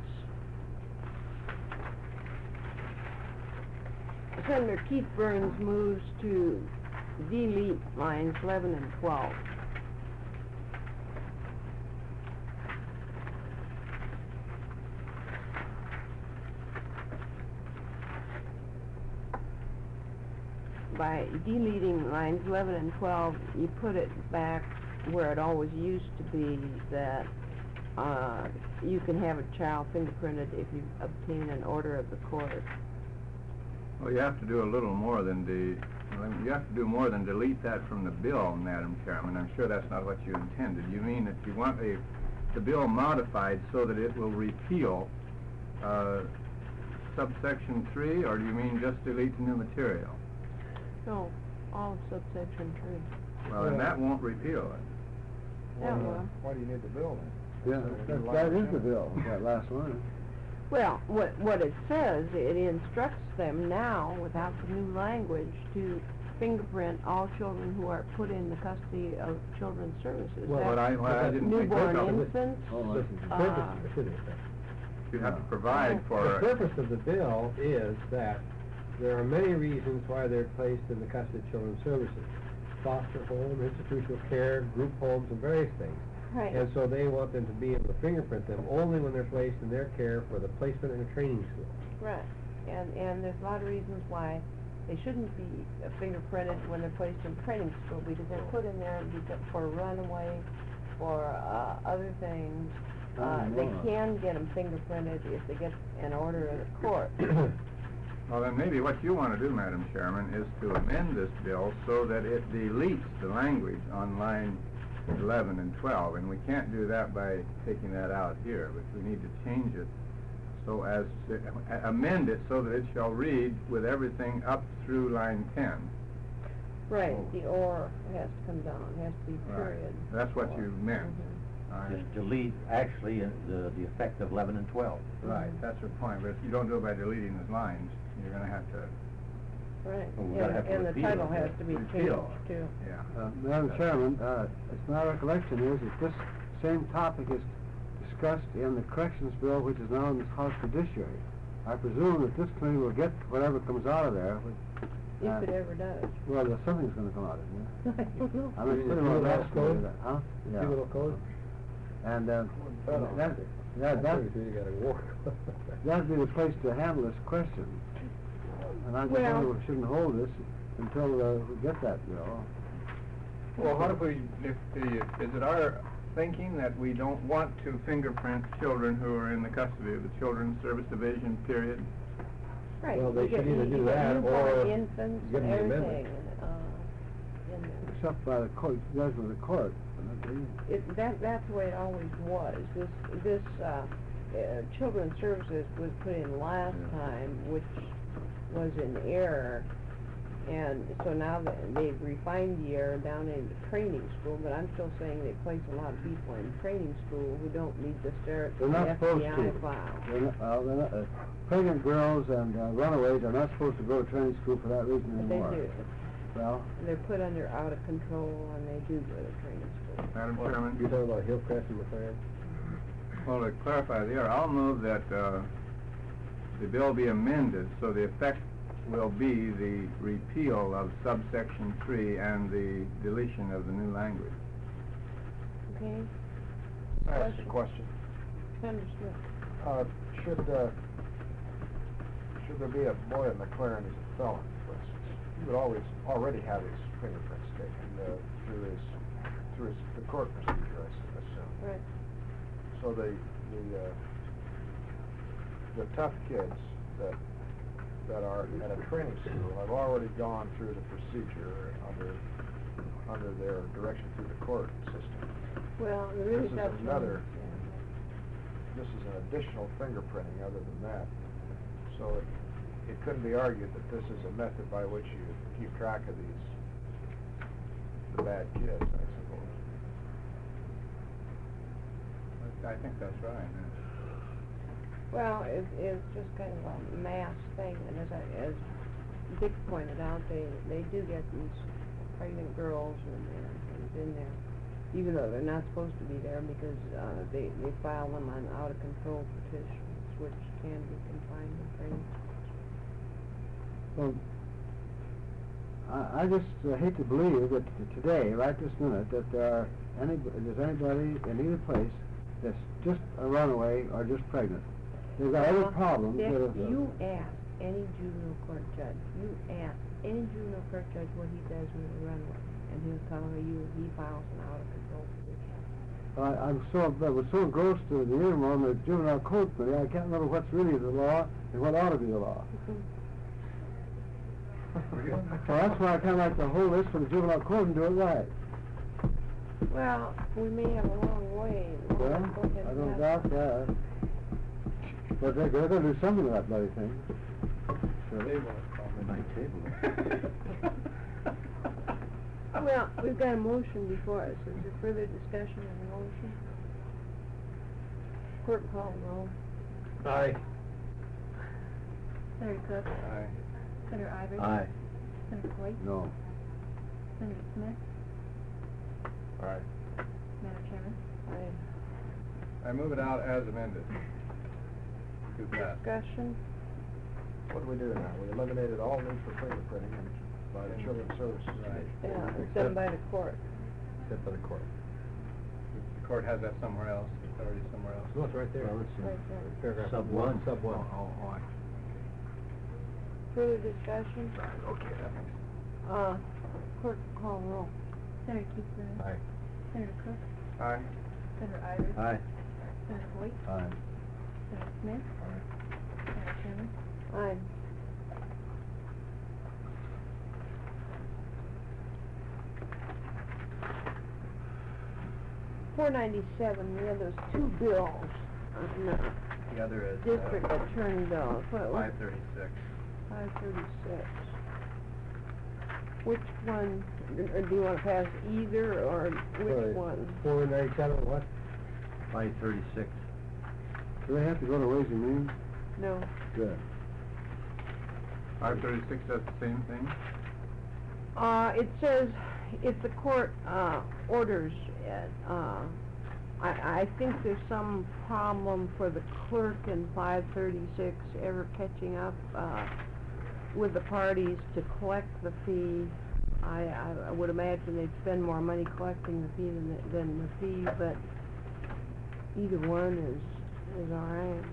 Senator Keith Burns moves to delete lines eleven and twelve. By deleting lines eleven and twelve, you put it back where it always used to be, that uh, you can have a child fingerprinted if you obtain an order of the court. Well, you have to do a little more than the, well, you have to do more than delete that from the bill, Madam Chairman. I'm sure that's not what you intended. You mean that you want a, the bill modified so that it will repeal uh, subsection three, or do you mean just delete the new material? No, all of subsection three. Well, then that won't repeal it. Why, Yeah, uh, well. why do you need the bill then? Yeah, that, that is the bill, that last line. Well, what, what it says, it instructs them now, without the new language, to fingerprint all children who are put in the custody of Children's Services. Well, That's what I, what I didn't think newborn of, infants, Oh, I see. uh, Purpose, you have to provide the for, purpose of the bill is that there are many reasons why they're placed in the custody of Children's Services. Foster home, institutional care, group homes, and various things. right. And so they want them to be able to fingerprint them only when they're placed in their care for the placement in a training school. Right, and, and there's a lot of reasons why they shouldn't be uh, fingerprinted when they're placed in training school, because they're put in there because for runaway, for, uh, other things. Uh, they Oh, can get them fingerprinted if they get an order of the court. well, then maybe what you want to do, Madam Chairman, is to amend this bill so that it deletes the language on line eleven and twelve, and we can't do that by taking that out here, but we need to change it so as, to, uh, amend it so that it shall read with everything up through line ten. Right, the or has to come down, has to be Right. period. That's what Or. you meant. Mhm. All right. Just delete, actually, uh, the, the effect of eleven and twelve. Right, that's your point, but if you don't do it by deleting the lines, you're gonna have to, Right, Well, we gotta and, have to and the repeal title it, has to be changed repeal. too. yeah. Uh, Madam Chairman, uh, it's my recollection is that this same topic is discussed in the corrections bill, which is now in the House Judiciary. I presume that this committee will get whatever comes out of there. but, uh, If it ever does. Well, there's something's gonna come out of it, I don't know. yeah. I mean, it's You pretty mean well the that's juvenile code? that, huh? Yeah. Juvenile code? And, uh, that, that, That's that, where you gotta work. that'd be the place to handle this question. And I just Well- wonder if we shouldn't hold this until, uh, we get that bill. Well, what if we, if the, is it our thinking that we don't want to fingerprint children who are in the custody of the Children's Service Division, period? Right, Well, they you get- should either you do get that newborn or infants, give them the amendment. everything, uh, in there. Except by the court, judgment of the court. It, that, that's the way it always was. This, this, uh, uh, Children's Services was put in last Yeah. time, which was in error. And so now that they've refined the error down into training school, but I'm still saying they place a lot of people in training school who don't need to stare at the They're not F supposed B I to. file. They're not, uh, they're not, uh, pregnant girls and uh, runaways are not supposed to go to training school for that reason But they anymore. do. Well, They're put under out of control and they do go to training school. Madam You're Chairman? talking about Hillcrest and McLaren? Well, to clarify the error, I'll move that, uh, the bill be amended so the effect will be the repeal of subsection three and the deletion of the new language. Okay? I ask a question. Senator Smith? Uh, should, uh, should there be a boy at McLaren who's a felon, for instance? He would always, already have his fingerprints taken, uh, through his, through his, the court procedure, I s- assume. Right. So the, the, uh, the tough kids that, that are at a training school have already gone through the procedure under, under their direction through the court system. Well, the really This is tough one- another- yeah. This is an additional fingerprinting other than that. So it, it couldn't be argued that this is a method by which you keep track of these, the bad kids, I suppose. I think that's right. Well, it, it's just kind of a mass thing, and as I, as Dick pointed out, they, they do get these pregnant girls and, and things in there. even though they're not supposed to be there because, uh, they, they file them on out-of-control petitions, which can be confined to things. Well, I, I just uh, hate to believe that t- today, right this minute, that there are any, there's anybody in either place that's just a runaway or just pregnant. They've got other Well, problems Dick, that are... you ask any juvenile court judge, you ask any juvenile court judge what he does with a runaway, and he'll tell you he files an out-of-control petition. I, I'm so, I was so engrossed in the interim on the juvenile code committee, I can't remember what's really the law and what ought to be the law. So that's why I kinda like to hold this for the juvenile code and do it right. Well, we may have a long way. Well, Go ahead I and don't ask. doubt that. But they're, they're gonna do something with that bloody thing. Sure. My table. Well, we've got a motion before us. Is there further discussion on the motion? Clerk call the roll. Aye. Senator Cook? Aye. Senator Ivory? Aye. Senator Hoyt? No. Senator Smith? Aye. Madam Chairman? Aye. I move it out as amended. Do that. Discussion? What do we do now? We eliminated all need for fingerprinting and by the Children's Services. Right. Yeah, it's done by the court. Except for the court. The court has that somewhere else, it's already somewhere else. No, it's right there. Well, it's, uh, Right there. Paragraph Sub one. Sub one. Oh, oh, I. Further discussion? Okay, that makes Uh, clerk call the roll. Senator Keith Stevens? Aye. Senator Cook? Aye. Senator Ivory? Aye. Senator Hoyt? Aye. Senator Smith? Madam Chairman? Aye. Four ninety-seven, we have those two bills, on the The other is, district uh, attorney bills. What, what? five thirty-six. Five thirty-six. Which one, or do you wanna pass either, or Sorry. which one? Four ninety-seven, what? Five thirty-six. Do they have to go to Ways and Means? No. Good. Five thirty-six does the same thing? Uh, it says, if the court, uh, orders it, uh, I, I think there's some problem for the clerk in five thirty-six ever catching up, uh, with the parties to collect the fee. I, I, I would imagine they'd spend more money collecting the fee than, the- than the fee, but either one is, is all right.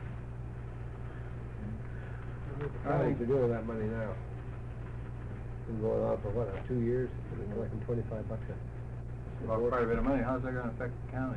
How are they doing with that money now? Been going on for what, uh, two years? They're collecting twenty-five bucks a... Well, quite a bit of money, how's that gonna affect the county?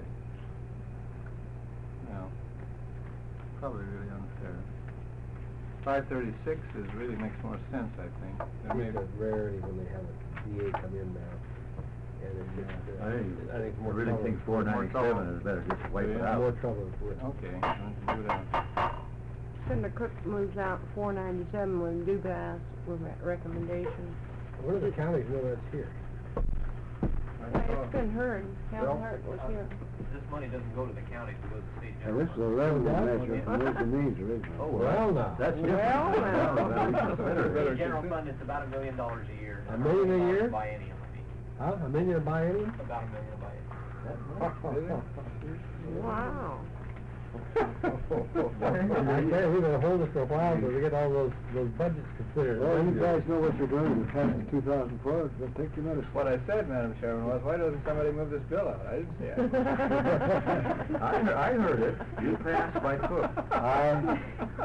No, probably really unfair. Five thirty-six is, really makes more sense, I think. There may It's a rarity when they have a D A come in now. And it's just, uh, I think, I think I more really trouble. think four ninety-seven is better, just wipe it Yeah. out. More trouble with it. Okay, let's do that. Senator Cook moves out four ninety-seven with do pass with a recommendation. What do the counties know that's here? It's been heard, Cal Well, Hart was here. This money doesn't go to the counties, it goes to the state And general this is a fund. revenue Yeah. measure from Ways and Means originally. Oh, Well, now. That's different. Well, now. Well, then we should better- Better The general fund, it's about a million dollars a year. A million a year? Biennium fee, Huh? A million a biennium? about a million a biennium. Wow. I tell you, we're gonna hold this for a while till we get all those, those budgets considered. Well, you guys know what you're doing, you passed in two thousand four, just take your medicine. What I said, Madam Chairman, was, why doesn't somebody move this bill out? I didn't say it. I, he- I heard it. You passed by Cook. Aye.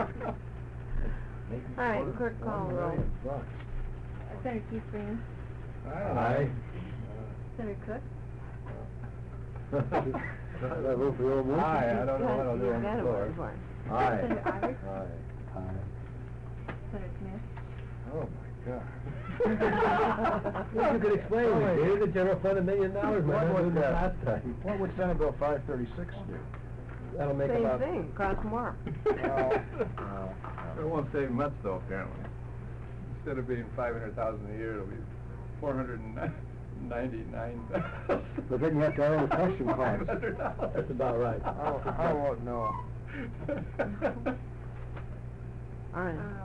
All right, clerk call the roll. Uh, Senator Keith Stevens? Aye. Senator Cook? Should I vote for the old motion? Aye, I don't know what I'll do on You've got the to floor. vote for it. Aye. Senator Ivory? Aye. Aye. Senator Smith? Oh, my God. Well, you could explain, we gave the general fund a million dollars, What man, would doing this that- last time. What would Senate Bill five thirty-six do? That'll make Same about... thing, cost more. Well, It won't save much though, apparently. Instead of being five hundred thousand a year, it'll be four hundred and ninety-nine thousand. But then you have to add all the question Five costs. hundred dollars. That's about right. I, I won't know. All right, Uh,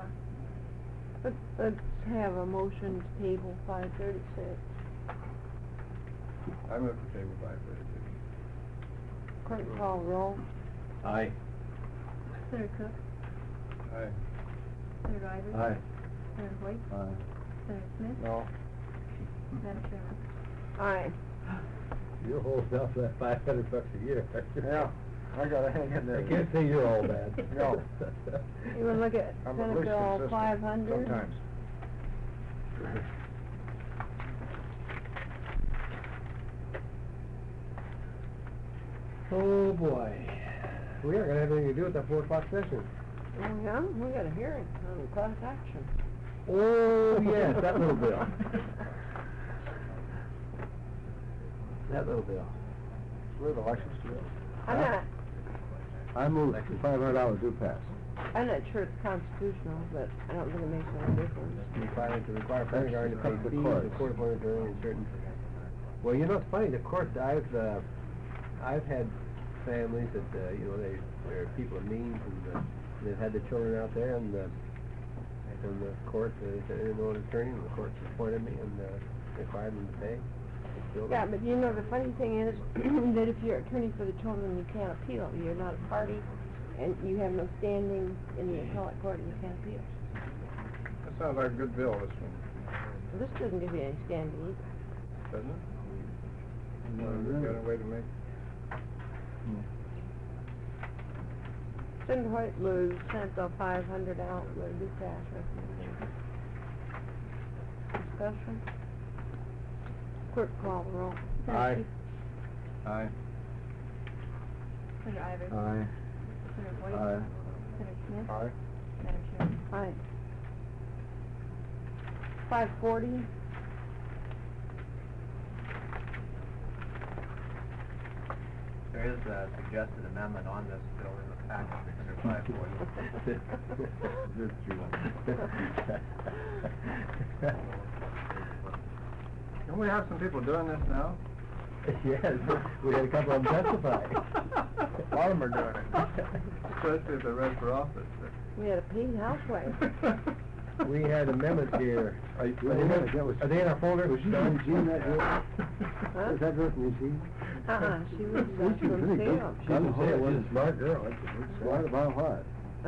let's, let's have a motion to table five thirty-six. I move to table five thirty-six. Clerk call roll. Aye. Senator Cook, Aye. Senator Ivey. Aye. Senator White, Aye. Senator Smith, No, Madam Chairman. Aye. You're holding out for that five hundred bucks a year. yeah, I gotta hang in there. I can't say you're all bad. No. You wanna look at I'm at Senate least Bill consistent, five hundred? sometimes. Oh, boy. We aren't gonna have anything to do with that four o'clock session. Oh, yeah, we got a hearing on class action. Oh, yes, that little bill. That little bill. With elections to go. I'm not, I move five hundred dollars do pass. I'm not sure it's constitutional, but I don't think it makes any difference. Require, to require Premier Guard to pay That's the fees, courts. the court appointed attorney and certain. Well, you know, it's funny, the court, I've, uh, I've had families that, uh, you know, they, they're people of means and, uh, they've had the children out there and, uh, and the court, uh, they didn't know an attorney and the court appointed me and, uh, required them to pay. Still Yeah, don't. but you know, the funny thing is that if you're attorney for the children, you can't appeal. You're not a party, and you have no standing in the appellate court, and you can't appeal. That sounds like a good bill, this one, This doesn't give you any standing either. doesn't it? Well, we've got a way to make, Senator White moves Senate Bill five hundred out, let it do pass recommendation. Discussion? Clerk call the roll. Senator Aye. Keith, aye. Senator Ivey. Aye. Senator White. Aye. Senator Smith. Aye. Madam Chairman. Aye. Five forty. There is a suggested amendment on this bill in the package under five forty. Good Don't we have some people doing this now? Yes, we had a couple of them testify. A lot of them are doing it. Especially if they're run for office. We had a paid housewife. We had amendments here. Are, you- Wait are a minute, they, that was- are they in our folder? Was she from Eugene, that girl? Huh? Was that girl from Eugene? Uh-uh, she was uh, Well, she's from pretty good. Salem. She was a was a smart girl. Smart about what?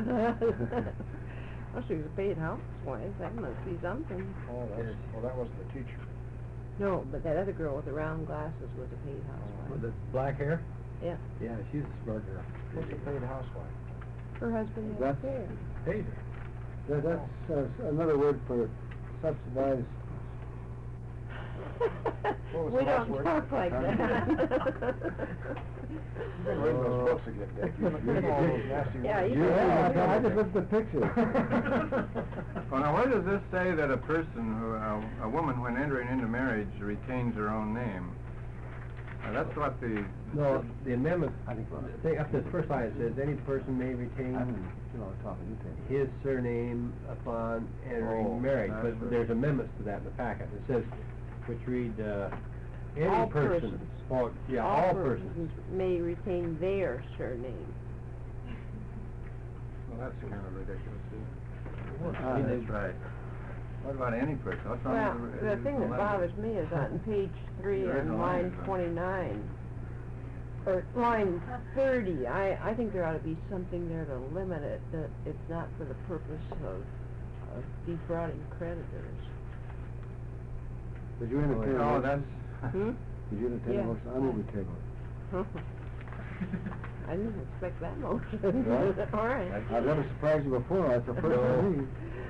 Well, she was a paid housewife, that must be something. Oh, that's, well, that was the teacher. No, but that other girl with the round glasses was a paid housewife. With the black hair? Yeah, Yeah, she's a smart girl. What's a paid housewife? her husband had That's- affairs. Paid her. That, that's uh, another word for subsidized. What was We the last don't word? talk like that. You've been reading those books again, Dick. You you know all those nasty words. Yeah, you Yeah, can- I I just looked at the picture. Well, now, where does this say that a person who, a, a woman, when entering into marriage, retains her own name? Now, that's what the... No, the amendment, I think, I think up to the first line, it says, any person may retain I'm, you know, talking to you. his surname upon entering Oh, marriage, that's but right. there's amendments to that in the packet. It says, which read, uh, any All person. persons. Oh, yeah, all persons. may retain their surname. Well, that's kind of ridiculous, isn't it? Uh, I mean, that's right. What about any person? What's wrong Well, with the thing that bothers me is on page three There is and no line language on it. twenty-nine, or line thirty, I, I think there ought to be something there to limit it, that it's not for the purpose of, of defrauding creditors. Did you entertain a Oh, motion? that's... Hmm? Did you entertain Yeah. a motion? I move we table. I didn't expect that motion. Well, All right. I've never surprised you before, that's the first for me.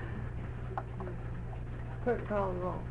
Clerk call and roll.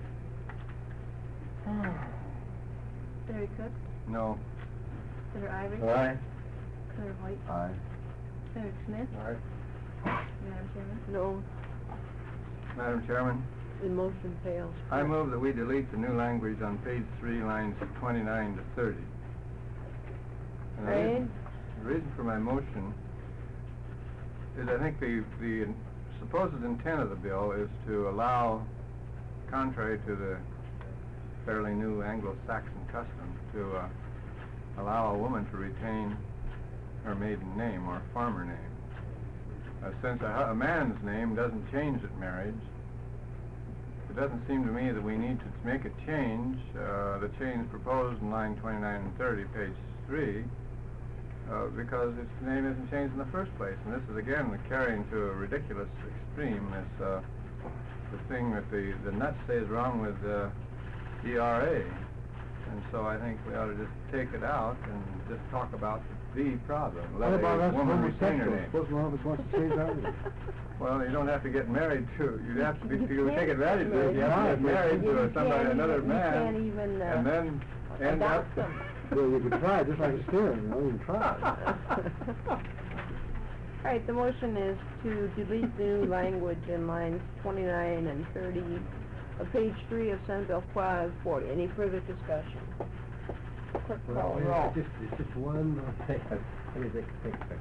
Senator Cook, No. Senator Ivey. Aye. Senator White. Aye. Senator Smith. Aye. Madam Chairman. No, Madam Chairman, the motion fails. I move that we delete the new language on page three, lines twenty-nine to thirty. And the Ray? reason- The reason for my motion is I think the, the supposed intent of the bill is to allow, contrary to the fairly new Anglo-Saxon custom, to uh, allow a woman to retain her maiden name or farmer name. Uh, since a, hu- a man's name doesn't change at marriage, it doesn't seem to me that we need to make a change, uh, the change proposed in line twenty-nine and thirty, page three, uh, because its name isn't changed in the first place. And this is again carrying to a ridiculous extreme, this, uh, the thing that the, the nuts say is wrong with, uh, E R A. And so I think we ought to just take it out and just talk about the problem. What Let about a us woman retain her homosexuals? name. Suppose one of us wants to change our name. Well, you don't have to get married to, you have to be, You you take can't advantage of it, you get have to get married You to somebody, can't another even- man. You can't even, uh, And then end up. adopt them. Well, you could try, just like a steering, you know, you can try. All right, the motion is to delete the new language in lines twenty-nine and thirty of page three of Senate Bill five forty. Any further discussion? Clerk call the roll. It's just, it's just one thing. Let me think, think, think.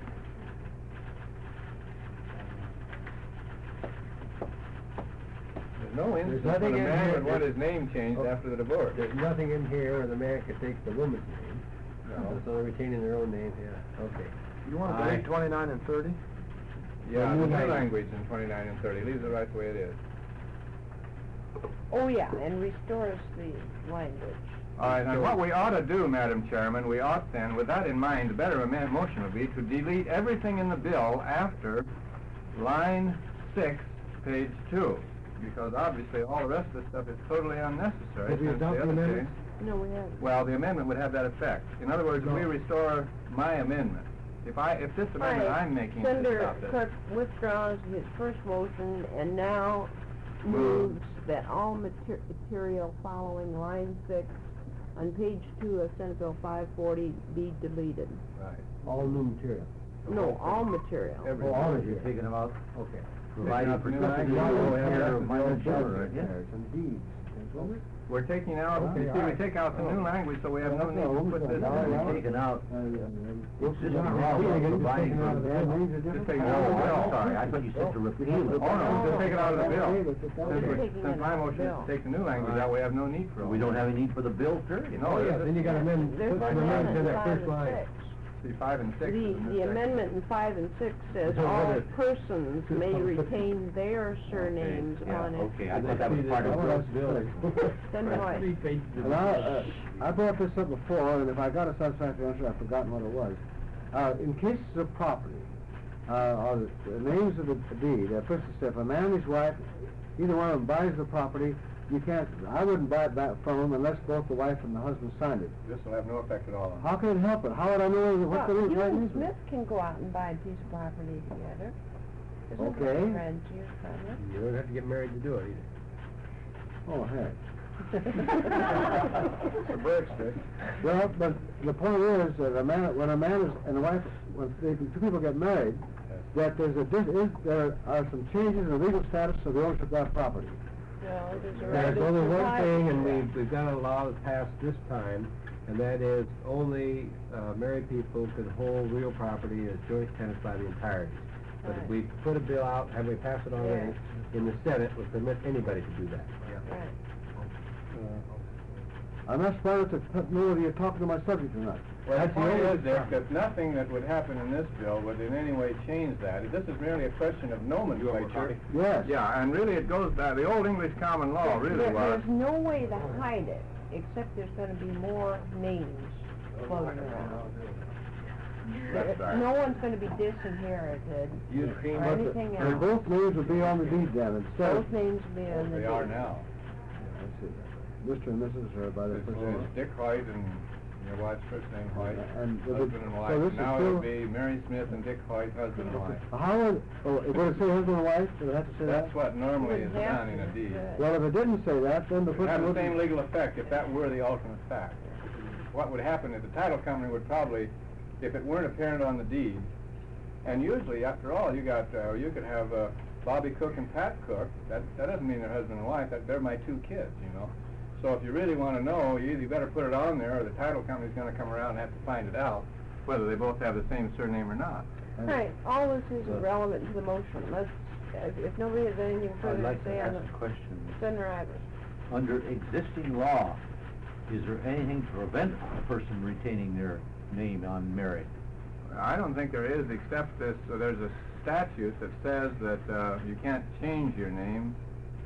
There's no instance nothing when a in man here would want that- his name changed Oh. after the divorce. There's nothing in here where the man could take the woman's name. No. So they're retaining their own name, yeah, okay. You wanna Aye. delete twenty-nine and thirty? Yeah, new the new language. language in twenty-nine and thirty, leaves it right the way it is. Oh, yeah, and restores the language. All right, and what we ought to do, Madam Chairman, we ought then, with that in mind, the better amend motion would be to delete everything in the bill after line six, page two, because obviously all the rest of this stuff is totally unnecessary. Have we since the adopted other amendments? change- No, we haven't. Well, the amendment would have that effect. In other words, if we No. restore my amendment, if I, if this amendment Right. I'm making is Senator adopted. Cook withdraws his first motion and now moves that all mater- material following line six on page two of Senate Bill five forty be deleted. Right. All new material. No, all material. Every- Oh, all of You're it. taking them out, Okay. providing out the new protection language. of Oh, care yeah, of minor that's the children, old yeah. declares and deeds. That's what- We're taking out, Okay, you see, all we right. take out the new Oh. language, so we have no Well, need that's to all put over this the- in. all We're right. taking out Uh, uh, existing yeah, law, yeah, yeah, providing taking for out the the bill. names are Just different. take it Oh, out of the bill. I'm sorry, I thought you said to repeal it. Oh, no, just take it out of the bill. Okay. Since You're we- taking Since it my out of the motion is bill. to take the new language out, we have no need for it. We don't have any need for the bill, period. No, Oh, yeah, it's- then you gotta amend, There's put an some amendments in amendment in that five first and line. six. See, five and six. The, is in this the section. amendment in five and six says No, all wait a- persons Two may from six. retain their surnames yeah, on it. okay, I thought that was part of Oh, the that's bill. good. Then what? And I, uh, I brought this up before, and if I got a satisfactory answer, I've forgotten what it was. Uh, in cases of property, uh, or the, the names of the deed, uh, for instance, if a man and his wife, either one of them buys the property, you can't, I wouldn't buy it back from them unless both the wife and the husband signed it. This will have no effect at all on it. How can it help it? How would I know what the Well, right you and reason? Smith can go out and buy a piece of property together. Isn't that Okay. a friend to your brother? You don't have to get married to do it either. Oh, heck. It's a break stick. Well, but the point is that a man, when a man is, and a wife, when they, two people get married, that there's a, dis- is, there are some changes in the legal status of the ownership of that property. No, there's a There's right only of one survival. thing, and we've, we've got a law that passed this time, and that is only, uh, married people can hold real property as joint tenants by the entirety. But if Right. we put a bill out, have we passed it already, in the Senate, would permit anybody to do that. Right. Uh, I'm not surprised to p- know whether you're talking to my subject or not. Well, the That's the point only is, Dick, problem. that nothing that would happen in this bill would in any way change that. This is merely a question of nomenclature. Yes. Yeah, and really it goes back, the old English common law There- really there- was. There's no way to hide it, except there's gonna be more names floating around. That's There- right. No one's gonna be disinherited You or cream But the- anything and else. both names would be on the deed then instead Both of... names will be on the They are deed. now. I see. Mister and Missus are by their It's first uh, name. Dick White and your wife's first name White, And the- husband and so wife. this is Now still- it'll be Mary Smith and Dick White, husband and wife. How would, oh, would it say husband and wife? Would it have to say that? That's what normally is Exactly. done in a deed. Good. Well, if it didn't say that, then the It would person have the wouldn't... same legal effect if that were the ultimate fact. What would happen is the title company would probably, if it weren't apparent on the deed, and usually, after all, you got, uh, you could have uh, Bobby Cook and Pat Cook. That that doesn't mean they're husband and wife. That they're my two kids, you know. So if you really want to know, you either better put it on there, or the title company's going to come around and have to find it out whether they both have the same surname or not. All right, all this is Uh, irrelevant to the motion. Let's, if if nobody has anything I'd further to like to say on ask the... a question. Senator Ivers. Under existing law, is there anything to prevent a person retaining their name on marriage? I don't think there is, except this, uh, there's a statute that says that uh, you can't change your name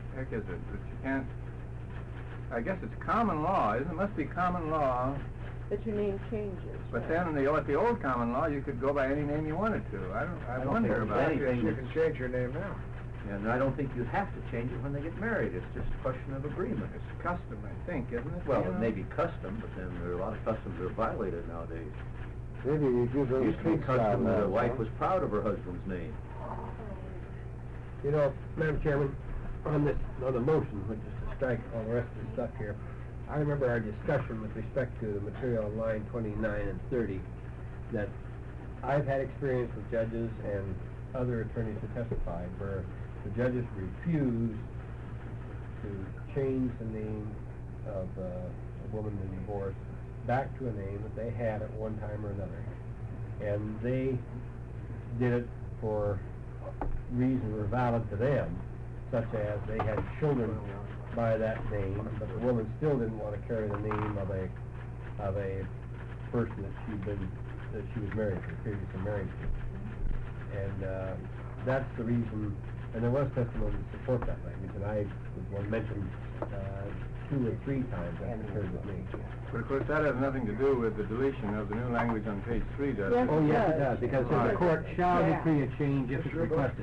heck is it, but you can't, I guess it's common law, isn't it? It must be common law, But your name changes. but right? then in the, with the old common law, you could go by any name you wanted to. I don't, I I don't wonder think about there's it. anything You can change your name now. And I don't think you have to change it when they get married, it's just a question of agreement. It's custom, I think, isn't it? Well, You it know? may be custom, but then there are a lot of customs that are violated nowadays. Maybe you give It them used to be street style custom that a now, wife huh? was proud of her husband's name. You know, Madam Chairman, on this, on the motion, which is to strike all the rest of the stuff here, I remember our discussion with respect to the material on line twenty-nine and thirty, that I've had experience with judges and other attorneys who testified where the judges refused to change the name of uh, a woman in divorce back to a name that they had at one time or another. And they did it for reasons were valid to them, such as they had children by that name, but the woman still didn't want to carry the name of a, of a person that she'd been, that she was married to, previously married to. And, uh, that's the reason, and there was testimony to support that language, and I was one mentioned, uh, two or three times that occurred with me. But of course, that has nothing to do with the deletion of the new language on page three, does Yes, it? Oh, yes, does. it does, because it says Right. the court shall Yeah. decree a change if it's requested.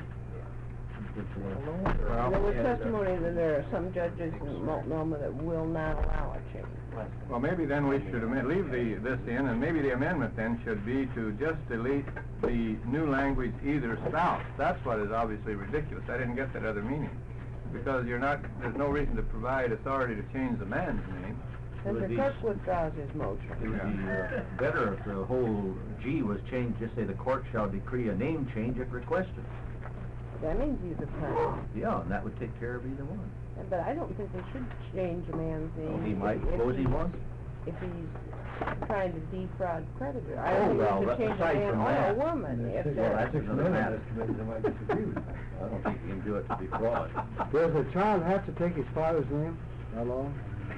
Well, There was and, uh, testimony that there are some judges in Multnomah that will not allow a change. Well, maybe then we should amend, leave the, this in, and maybe the amendment then should be to just delete the new language either spouse. That's what is obviously ridiculous. I didn't get that other meaning. Because you're not, there's no reason to provide authority to change the man's name. And Would the be- clerk withdraws his motion. It would be uh, better if the whole G was changed, just say the court shall decree a name change if requested. That means he's a parent. Yeah, and that would take care of either one. But I don't think they should change a man's name. Well, he if- might, if suppose he he's- wants. If he's trying to defraud creditor. I Oh, don't well, think that's you should change a aside man from or a that. woman if Well, they're... that's another matter. Committee, I might disagree with that. I don't think you can do it to defraud. Does a child have to take his father's name? How long?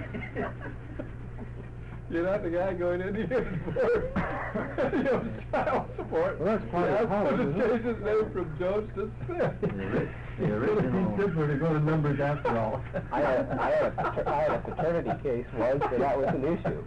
You're not the guy going into your support, your child support. Well, that's part of the problem, isn't it? his name from Jones to Smith. The ori- the original... simpler to go to numbers after all. I had, I had a, pater- I had a paternity case once, and that was an issue.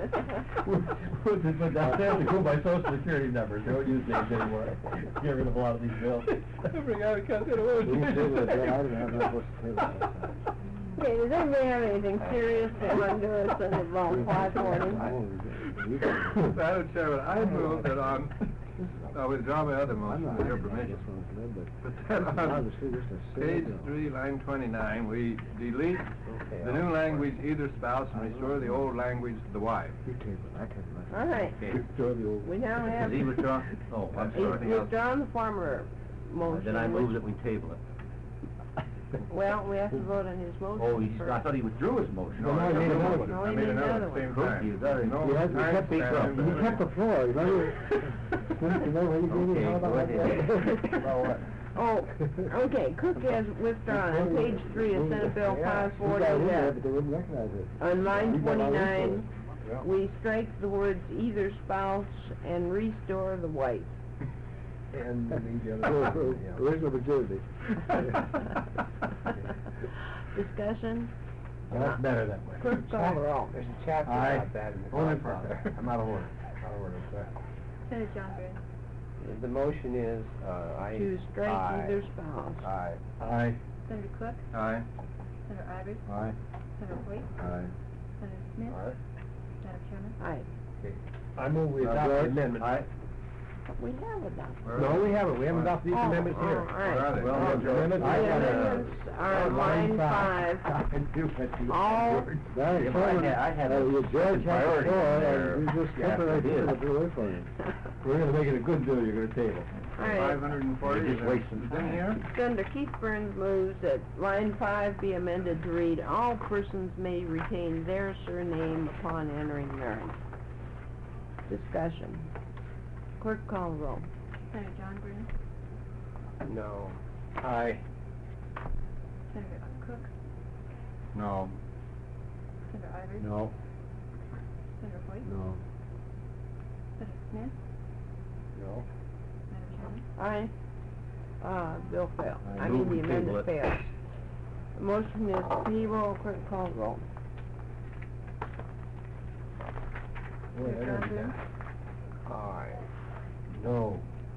But now they have to go by social security numbers, they don't use names anymore. Get rid of a lot of these bills. Bring out a cut of We can table it, then. I don't have no voice to table it. Okay, does anybody have anything serious they want to do or send it along five forty? Madam Chairman, I move that on, I withdraw my other I'm motion not with your happy with permission. this one, Fred, but But then on obviously this is a silly page bill. three, line twenty-nine, we delete the new language either spouse and restore the old language the wife. You table it, I table it. All right, Okay. Restore the old. we now have... Does he withdraw? Oh, I'm He's sorry. withdrawn the former motion. Then I move which- that we table it. Well, we have to vote on his motion Oh, he's, first. I thought he withdrew his motion. No, I made another one. No, I he made made another another at the same one. time. You got it. No You had- you time kept- span in You kept the between. floor, you remember? Smith, you know what you did? Okay, How about go that? ahead. About what? Oh, okay, Cook has withdrawn on page three of Senate Bill five You forty got it in there, that but they wouldn't recognize it. on line You got all this twenty-nine, Yeah. we strike the words either spouse and restore the wife. And leave the Oh, other. oh, Yeah. Original majority. Discussion? That's better that way. Clerk call the roll. There's a chapter Aye. about that in the Only Godfather. part. I'm out of order. Out of order, sir. Senator John Green. The motion is, uh, I... To strike Aye. either spouse. Aye. Aye. Senator Cook. Aye. Senator Ivey. Aye. Senator Hoyt. Aye. Senator Smith. Aye. Madam Chairman. Aye. I move we Now, adopt the George? amendment. Aye. We have adopted. No, we haven't, we haven't adopted these Oh, amendments oh, here. all Where are right. they? Well, Oh, the George. amendments, I The I got a- amendments are on line five. I do what you All- want, George. Right, Yeah, but I Chairman, had- I had uh, a your George has the priority floor, there and you just after separate it is. it away from you. We're gonna make it a good bill, you're gonna table. All right. Five hundred and forty. You're just wasting Is in here? Senator Keith Burns moves that line five be amended to read, all persons may retain their surname upon entering marriage. Discussion. Clerk call the roll. Senator John Green. No. Aye. Senator Cook. No. Senator Ivey. No. Senator Hoyt. No. Senator Smith. No. Madam Chairman. Aye. Uh, bill failed. I I move mean, we the table amendment it. fails. Motion is table, clerk call roll. Boy, I don't Senator know. Johnson? Aye. No.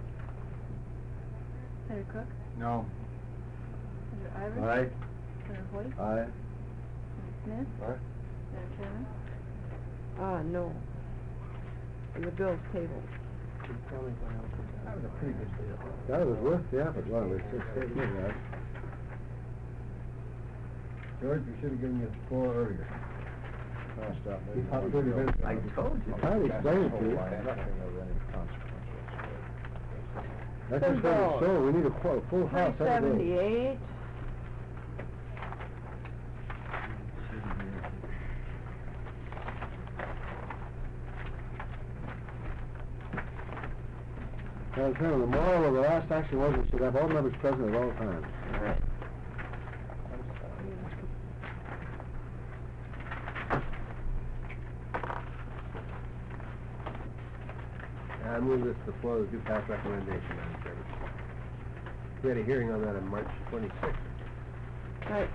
Senator Cook? No. Senator Ivers? Senator Hoyt? Aye. Senator Smith? Aye. Senator Chairman? Uh, no. And the bill's tabled. That was a pretty good deal. That was worth the effort, wasn't it? Six, seven years, George, we should have given you a score earlier. I'll stop You maybe. popped thirty minutes. I told you. I already explained it to you. Nothing of any consequence. That's just what it's so, we need a qu- full house. Three every day. seventy-eight. Madam Chairman, the moral of the last action was we should have all members present at all times. Alright. I move this before the due pass recommendation, Madam Chairman. We had a hearing on that on March twenty-sixth. Right.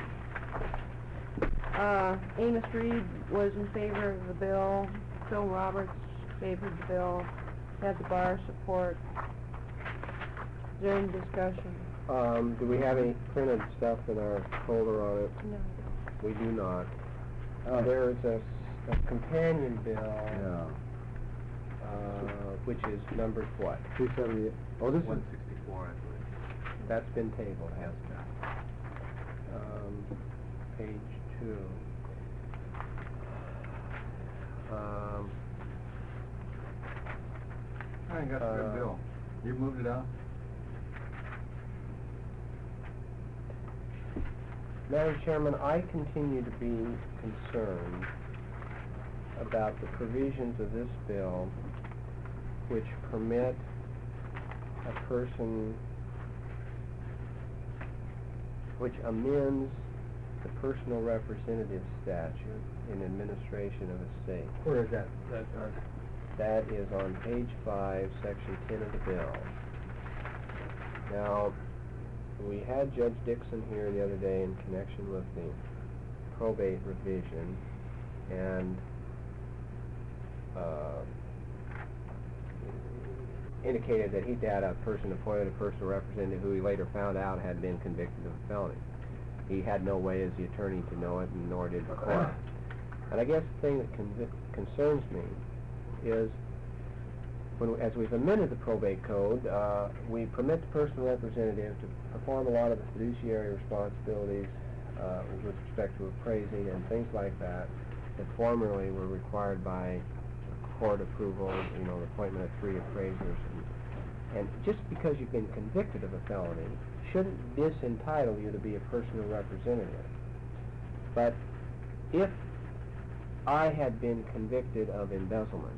Uh, Amos Reed was in favor of the bill, Phil Roberts favored the bill, had the bar support. Is there any discussion? Um, do we have any printed stuff in our folder on it? No. We do not. Oh. There is a, s- a companion bill, Yeah. uh, which is numbered what? Three seventy-eight. Oh, this is, One sixty-four, I believe. That's been tabled, hasn't it? Um, page two. Um, I think that's a Uh, good bill. You moved it out? Madam Chairman, I continue to be concerned about the provisions of this bill which permit a person, which amends the personal representative statute in administration of a state. where is that? That, That is on page five, section ten of the bill. Now, we had Judge Dixon here the other day in connection with the probate revision, and uh, indicated that he'd had a person appointed a personal representative who he later found out had been convicted of a felony. He had no way as the attorney to know it, and nor did the court. And I guess the thing that convi- concerns me is, when, as we've amended the probate code, uh, we permit the personal representative to perform a lot of the fiduciary responsibilities uh, with respect to appraising and things like that, that formerly were required by court approval, you know, the appointment of three appraisers. And, and just because you've been convicted of a felony shouldn't disentitle you to be a personal representative. But if I had been convicted of embezzlement,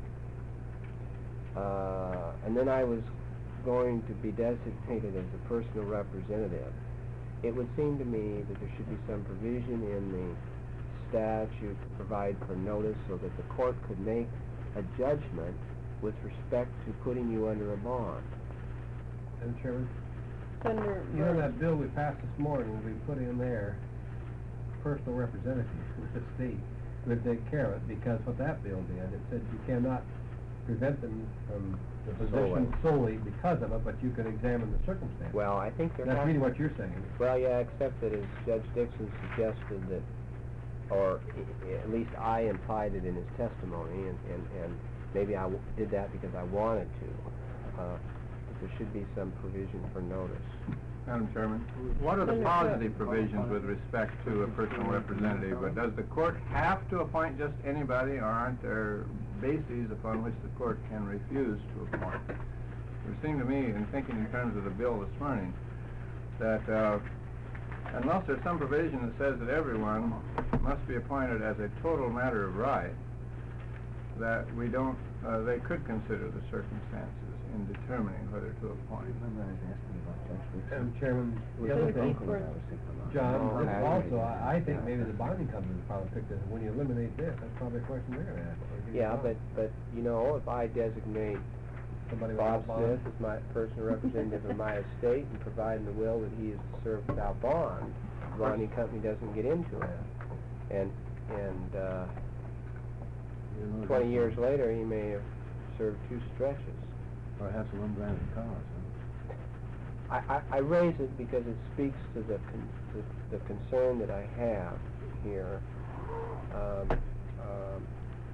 uh, and then I was going to be designated as a personal representative, it would seem to me that there should be some provision in the statute to provide for notice so that the court could make a judgment with respect to putting you under a bond. Madam Chairman, Senator you know Burns. that bill we passed this morning, we put in there personal representative of the state would take care of it, because what that bill did, it said you cannot prevent them from the position solely because of it, but you can examine the circumstances. Well, I think there That's has really to- what you're saying. Well, yeah, except that as Judge Dixon suggested that, or i- at least I implied it in his testimony, and, and, and maybe I w- did that because I wanted to, uh, that there should be some provision for notice. Madam Chairman, what are the Senator positive provisions with respect to a personal representative? But does the court have to appoint just anybody, or aren't there bases upon which the court can refuse to appoint? It would seem to me, in thinking in terms of the bill this morning, that uh, unless there's some provision that says that everyone must be appointed as a total matter of right, that we don't, uh, they could consider the circumstances in determining whether to appoint. Madam Chairman, the Senator other thing, Kingsford. John, No, this I- also, I, I think maybe the bonding company would probably pick this, when you eliminate this, that's probably a question they're gonna ask. Or do you Yeah, not? but, but, you know, if I designate Somebody Bob without Smith bond? as my personal representative of my estate and provide in the will that he is to serve without bond, bonding company doesn't get into it. And, and, uh, You know, twenty that's- years later, he may have served two stretches. Or has some unbranded cars, huh? I, I, I raise it because it speaks to the, con- the, the concern that I have here, um, um,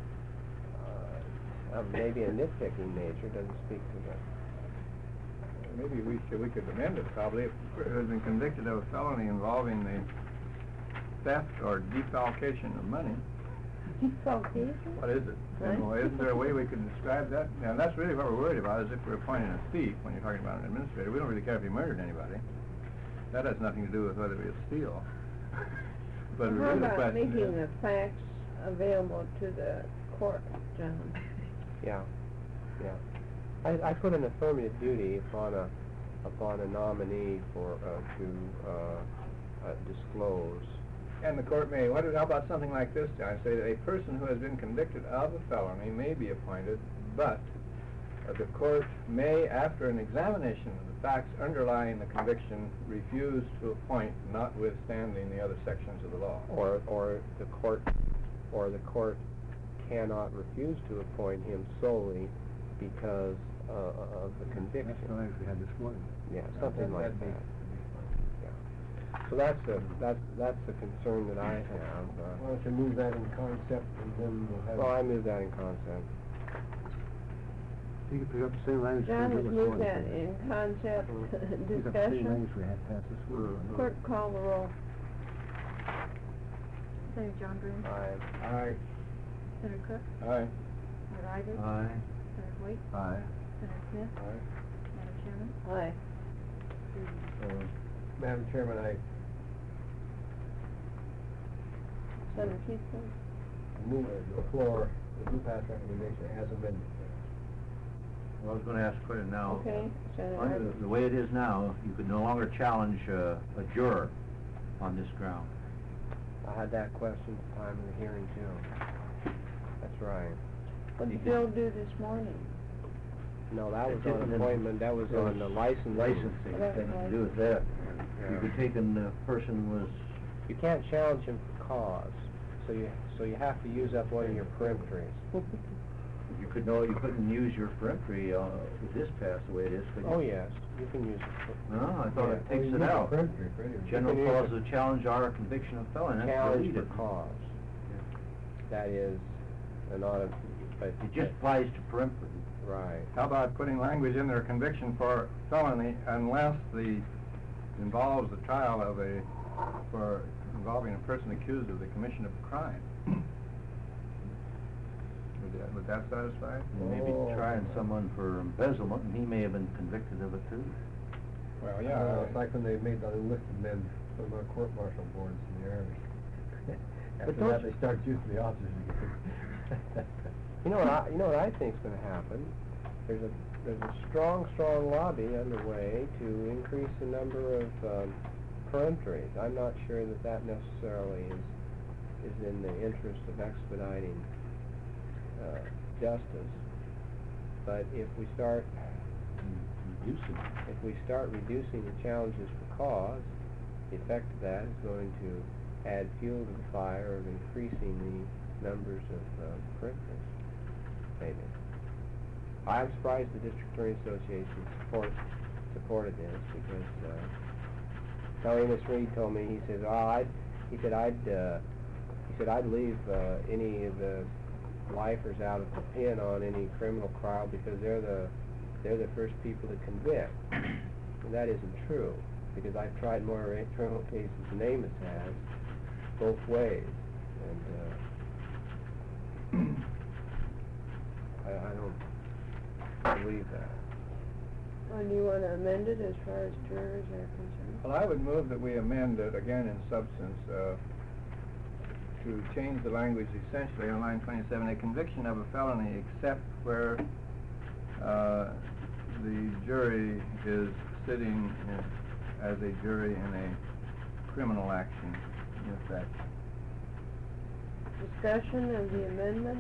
uh, of maybe a nitpicking nature, doesn't speak to the, Maybe we should, we could amend it probably, if it has been convicted of a felony involving the theft or defalcation of money. Defalcation? What is it? You know, isn't there a way we could describe that? And that's really what we're worried about, is if we're appointing a thief, when you're talking about an administrator, we don't really care if he murdered anybody. That has nothing to do with whether he steal. But How really the about question making is, the facts available to the court, John? yeah, yeah. I, I put an affirmative duty upon a, upon a nominee for, uh, to, uh, uh, disclose. and the court may, what, how about something like this, John? Say that a person who has been convicted of a felony may be appointed, but uh, the court may, after an examination of the facts underlying the conviction, refuse to appoint, notwithstanding the other sections of the law. Or, or the court, or the court cannot refuse to appoint him solely because, uh, of the conviction. That's the language we had this morning. Yeah, something like That'd be- that. Yeah. So that's the, that's, that's the concern that I have. Why uh, don't you move that in concept and then we'll have. Well, I move that in concept. You could pick up the same language. John we has did this moved morning. that in concept Pick up the same discussion. language we had passed this morning. Clerk, call the roll. Senator John Green. Aye. Aye. Senator Cook. Aye. Senator Ivey. Aye. Senator Hoyt. Aye. Senator Smith. Aye. Madam Chairman. Aye. Uh, Madam Chairman, I Senator Keithman? move uh, the floor, the blue pass recommendation as amended. Well, I was gonna ask Quinn now. Okay, Senator Under Ivey. the- the way it is now, you could no longer challenge uh, a juror on this ground. I had that question at the time of the hearing too. That's right. What did Bill do this morning? No, that was It on didn't- appointment, that was it on was the licensing. Licensing, Well, that thing was to do with that. Yeah. You could take in the person was, You can't challenge him for cause, so you, so you have to use up one of your peremptories. you could know, you couldn't use your peremptory, uh, with this pass the way it is, could you? Oh, yes, you can use it for. No, I thought it Yeah. takes it out. General You can clause use of challenge our conviction of felon, that's Challenge for deleted. cause. That is, uh, not a, but. It just applies to peremptory. Right. How about putting language in their conviction for felony unless the, involves the trial of a, for involving a person accused of the commission of a crime? Would that, would that satisfy? Maybe Oh. trying someone for embezzlement, and he may have been convicted of it too. Well, Uh, yeah. it's like when they made the enlisted men put them on court-martial boards in the army. After don't that, you- they start using the officers again. You know what I, you know what I think's gonna happen? There's a, there's a strong, strong lobby underway to increase the number of, um, peremptories. I'm not sure that that necessarily is, is in the interest of expediting, uh, justice. But if we start, Reducing. if we start reducing the challenges for cause, the effect of that is going to add fuel to the fire of increasing the numbers of, uh, peremptories, maybe. I'm surprised the District Attorney Association support, supported this, because, uh, Tony Amos Reed told me, he said, oh, I'd, he said, I'd, uh, he said, I'd leave, uh, any of the lifers out of the pen on any criminal trial, because they're the, they're the first people to convict. And that isn't true, because I've tried more ra- criminal cases than Amos has, both ways, and, uh, I, I don't believe that. Or do you want to amend it as far as jurors are concerned? Well, I would move that we amend it, again in substance, uh, to change the language essentially on line twenty-seven, a conviction of a felony except where, uh, the jury is sitting in, as a jury in a criminal action, if that. Discussion of the amendment?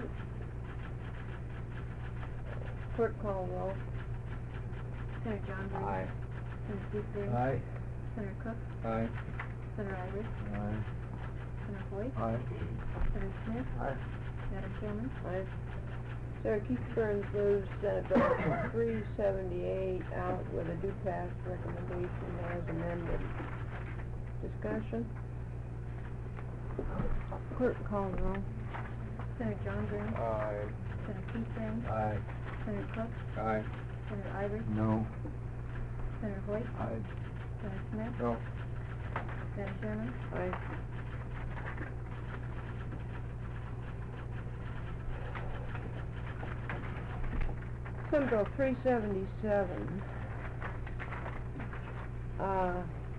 Clerk call roll. Senator John Green. Aye. Senator Keith Green. Aye. Senator Cook. Aye. Senator Ivey, Aye. Senator Hoyt, Aye. Senator Smith, Aye. Madam Chairman, Aye. Senator Keith Burns moves Senate Bill three seventy-eight out with a do pass recommendation as amended. Discussion? Clerk call the roll. Senator John Green, Aye. Senator Keith Burns, Aye. Senator Cook, Aye. Senator Ivey, No. Senator Hoyt, Aye. Senator Smith, No. Madam Chairman, Aye. Senate Bill three seventy-seven. Uh,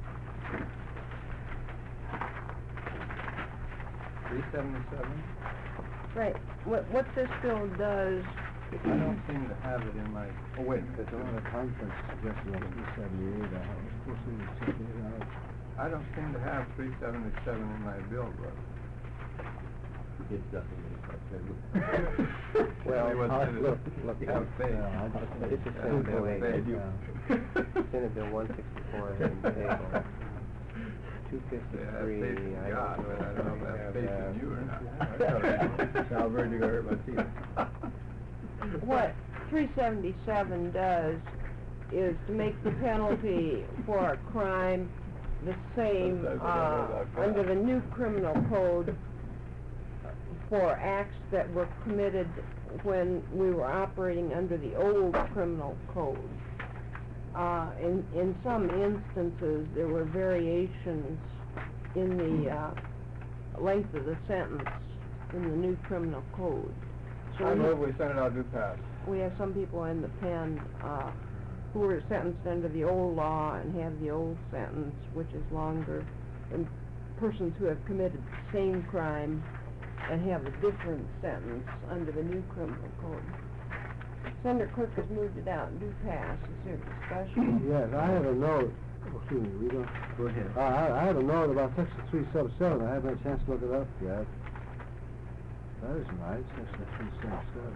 Three seventy-seven? right, what, what this bill does, I don't seem to have it in my, oh, wait a minute. It's on the conference suggested on three seventy-eight, I was supposed to check it out. I don't seem to have three seventy-seven in my bill book. It doesn't look like that. Well, Tell me what I'll it is. look, look, You have faith. Yeah, I just- This is Yeah, Senate Bill have eight. faith. Yeah. Senate Bill one sixty-four and table. Two Say I have fifty-three, faith in I God, don't but I don't know if I have faith in you or not. Yeah. Salvador, you hurt my feelings. what three seventy-seven does is to make the penalty for a crime the same, Sometimes I don't know uh, about God. under the new criminal code for acts that were committed when we were operating under the old criminal code. Uh, in, in some instances, there were variations in the, uh, length of the sentence in the new criminal code. So I we- move we send it out due pass. we have some people in the pen, uh, who were sentenced under the old law and have the old sentence, which is longer, and persons who have committed the same crime and have a different sentence under the new criminal code. Senator Clerk has moved it out and do pass. Is there discussion? Yes, I have a note, oh, excuse me, we don't. Go ahead. Uh, I, I have a note about section three sub seven, I haven't had a chance to look it up yet. That isn't right, section three sub seven.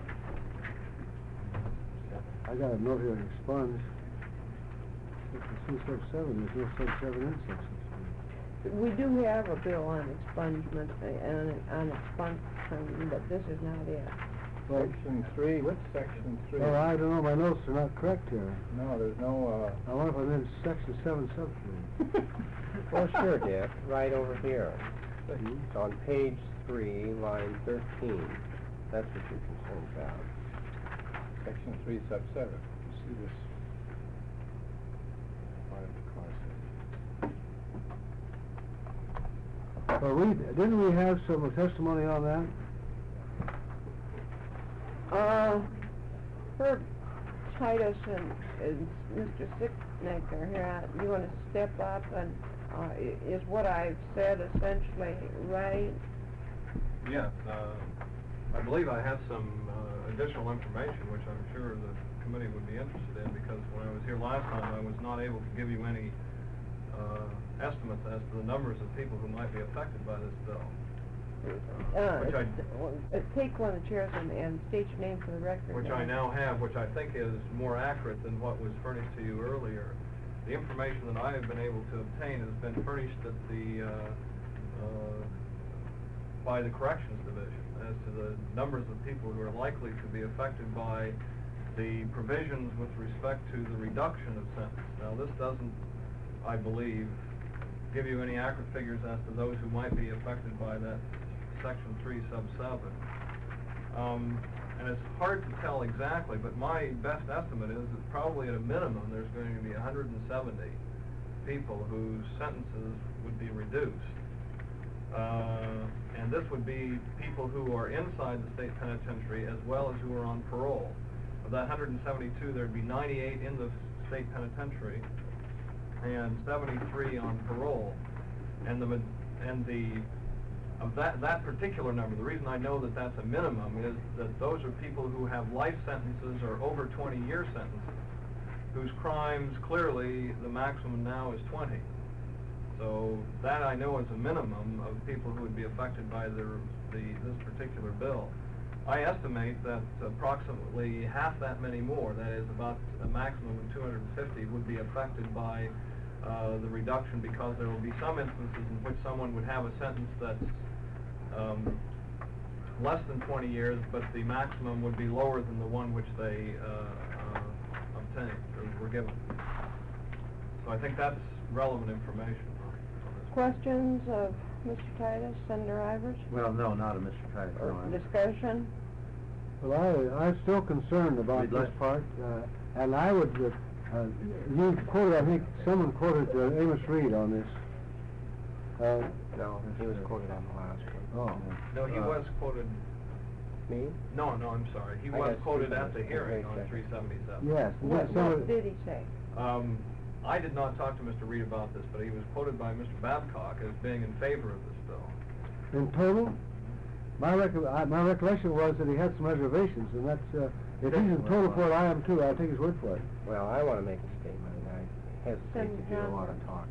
I got a note here to expunge. Section three sub seven, there's no sub seven in section three. We do have a bill on expungement uh, and on expungement, but this is not it. Well, Section three, what's section three? oh, I don't know, my notes are not correct here. No, there's no, I wonder if I'm in section seven sub three. Well, sure, Dick, right over here. Hmm? It's on page three, line thirteen. That's what you're concerned about. uh, section three sub seven. You see this? Part of the concept. Well, we, didn't we have some testimony on that? Uh, Herb Titus and, and Mister Sicknick are here. You want to step up and, uh, i- is what I've said essentially right? Yes, uh, I believe I have some uh, additional information, which I'm sure the committee would be interested in, because when I was here last time, I was not able to give you any uh, estimates as to the numbers of people who might be affected by this bill. Uh, Which I- uh, take one of the chairs and, and state your name for the record. Which I now have, which I think is more accurate than what was furnished to you earlier. The information that I have been able to obtain has been furnished at the, uh, uh, by the Corrections Division as to the numbers of people who are likely to be affected by the provisions with respect to the reduction of sentence. Now, this doesn't, I believe, give you any accurate figures as to those who might be affected by that section three sub seven. Um, and it's hard to tell exactly, but my best estimate is that probably at a minimum there's going to be one hundred seventy people whose sentences would be reduced. Uh, and this would be people who are inside the state penitentiary as well as who are on parole. Of that one hundred seventy-two, there'd be ninety-eight in the state penitentiary and seventy-three on parole. And the, ma- and the, of that, that particular number, the reason I know that that's a minimum is that those are people who have life sentences or over twenty-year sentences, whose crimes, clearly, the maximum now is twenty. So that I know is a minimum of people who would be affected by the, the, this particular bill. I estimate that approximately half that many more, that is about a maximum of two hundred fifty, would be affected by uh, the reduction, because there will be some instances in which someone would have a sentence that's um, less than twenty years, but the maximum would be lower than the one which they uh, uh, obtained or were given. So I think that's relevant information on this. Questions of Mister Titus, Senator Ivers? Well, no, not a Mister Titus, no. Or I'm- discussion? Well, I, I'm still concerned about We'd this like- part, uh, and I would, uh, uh, you quoted, I think, someone quoted uh, Amos Reed on this. Uh, No, he was quoted on the last one. oh. No, he Uh, was quoted, Me? no, no, I'm sorry, he I was got quoted three at the seventy- hearing on wait a three second. seventy-seven. Yes, and What, that's some what of- did he say? Um, I did not talk to Mister Reed about this, but he was quoted by Mister Babcock as being in favor of this bill. in total, my recol, I, my recollection was that he had some reservations, and that's, uh, if he's in total for it, I am too, I'll take his word for it. Well, I want to make a statement, and I hesitate to do a lot of talking.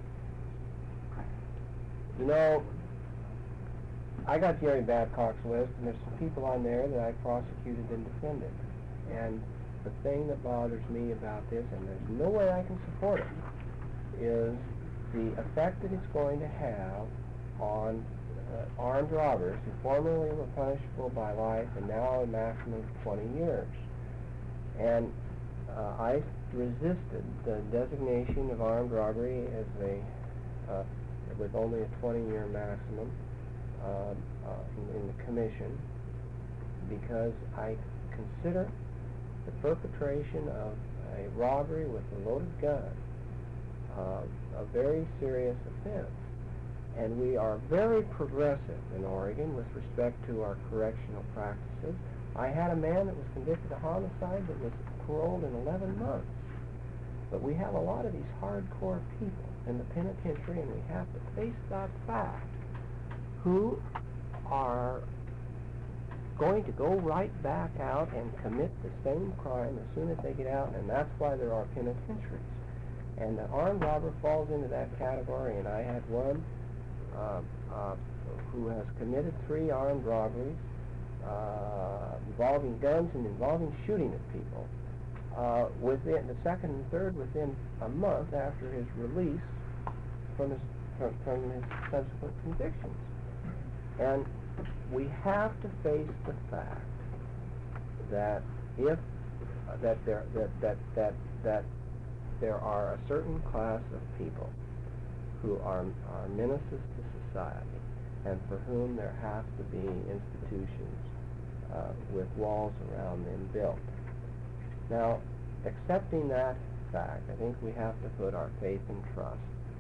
You know, I got Jerry Babcock's list, and there's some people on there that I prosecuted and defended. And the thing that bothers me about this, and there's no way I can support it, is the effect that it's going to have on uh, armed robbers who formerly were punishable by life and now a maximum of twenty years. And uh, I resisted the designation of armed robbery as a, uh, with only a twenty-year maximum uh, uh, in, in the commission, because I consider the perpetration of a robbery with a loaded gun uh, a very serious offense. And we are very progressive in Oregon with respect to our correctional practices. I had a man that was convicted of homicide that was paroled in eleven months. But we have a lot of these hardcore people in the penitentiary, and we have to face that fact, who are going to go right back out and commit the same crime as soon as they get out, and that's why there are penitentiaries. And the armed robber falls into that category, and I had one uh, uh, who has committed three armed robberies uh, involving guns and involving shooting at people. Uh, within the second and third within a month after his release from his from, from his subsequent convictions. And we have to face the fact that if uh, that there that that that that there are a certain class of people who are are menaces to society, and for whom there have to be institutions uh, with walls around them built. Now, accepting that fact, I think we have to put our faith and trust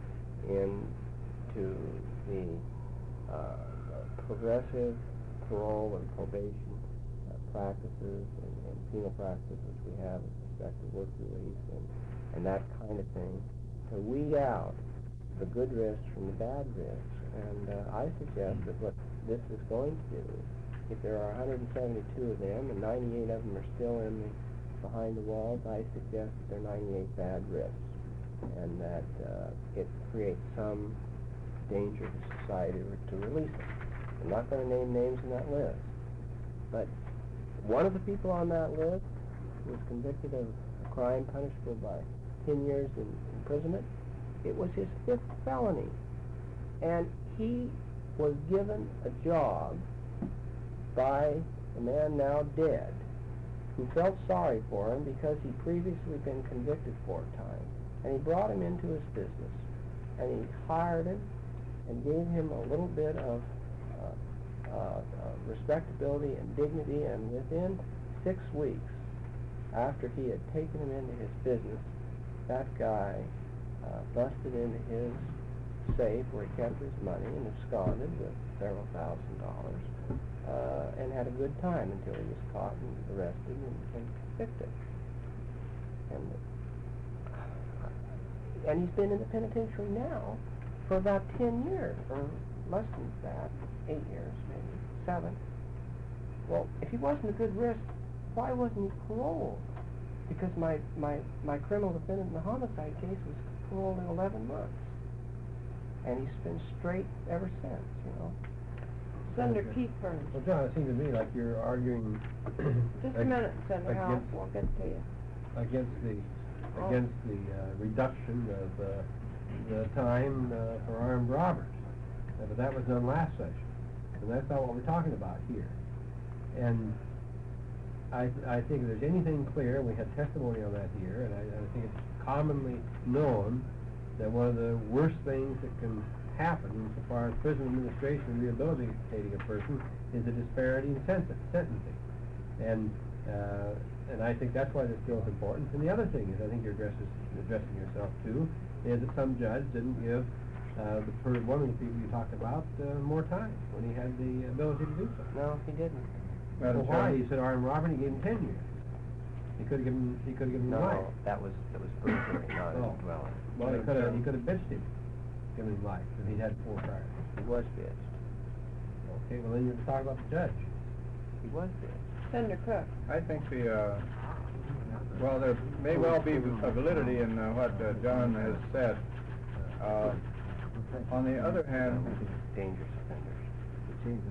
into the uh, progressive parole and probation uh, practices and, and penal practices we have with respect to work release and, and that kind of thing, to weed out the good risks from the bad risks. And uh, I suggest that what this is going to do, if there are one hundred seventy-two of them and ninety-eight of them are still in the behind the walls, I suggest that there are ninety-eight bad risks, and that uh, it creates some danger to society to release them. I'm not going to name names in that list, but one of the people on that list was convicted of a crime punishable by ten years in imprisonment. It was his fifth felony, and he was given a job by a man now dead, who felt sorry for him because he'd previously been convicted four times. And he brought him into his business, and he hired him and gave him a little bit of uh, uh, uh, respectability and dignity, and within six weeks, after he had taken him into his business, that guy uh, busted into his safe where he kept his money and absconded with several thousand dollars. Uh, and had a good time until he was caught and arrested and, and convicted. And, uh, and he's been in the penitentiary now for about ten years, or less than that, eight years, maybe, seven. Well, if he wasn't a good risk, why wasn't he paroled? Because my, my, my criminal defendant in the homicide case was paroled in eleven months. And he's been straight ever since, you know. Senator Keith Burns. Well, John, it seems to me like you're arguing... Just a ag- minute, Senator Howe, against- we'll get to you. Against the, Oh. against the uh, reduction of uh, the time uh, for armed robbers. Uh, But that was done last session, and that's not what we're talking about here. And I, I think if there's anything clear, and we had testimony on that here, and I, I think it's commonly known that one of the worst things that can happen insofar as prison administration and rehabilitating a person is a disparity in senten- sentencing. And, uh, and I think that's why this bill is important. And the other thing is, I think you're addresses, addressing yourself too, is that some judge didn't give uh, the, per, one of the people you talked about uh, more time when he had the ability to do so. No, he didn't. Well, why? You said armed robbery, he gave him ten years. He could have given, he could have given him No, life. that was, that was perjury, not Oh. a dwelling. Well, he could have, he could have bitched him, given him life, if he had four priors. He was bitched. Okay, well then you're talking about the judge. He was bitched. Senator Cook. I think the, uh, well, there may well be a validity in uh, what uh, John has said. Uh, on the other hand, Dangerous offenders.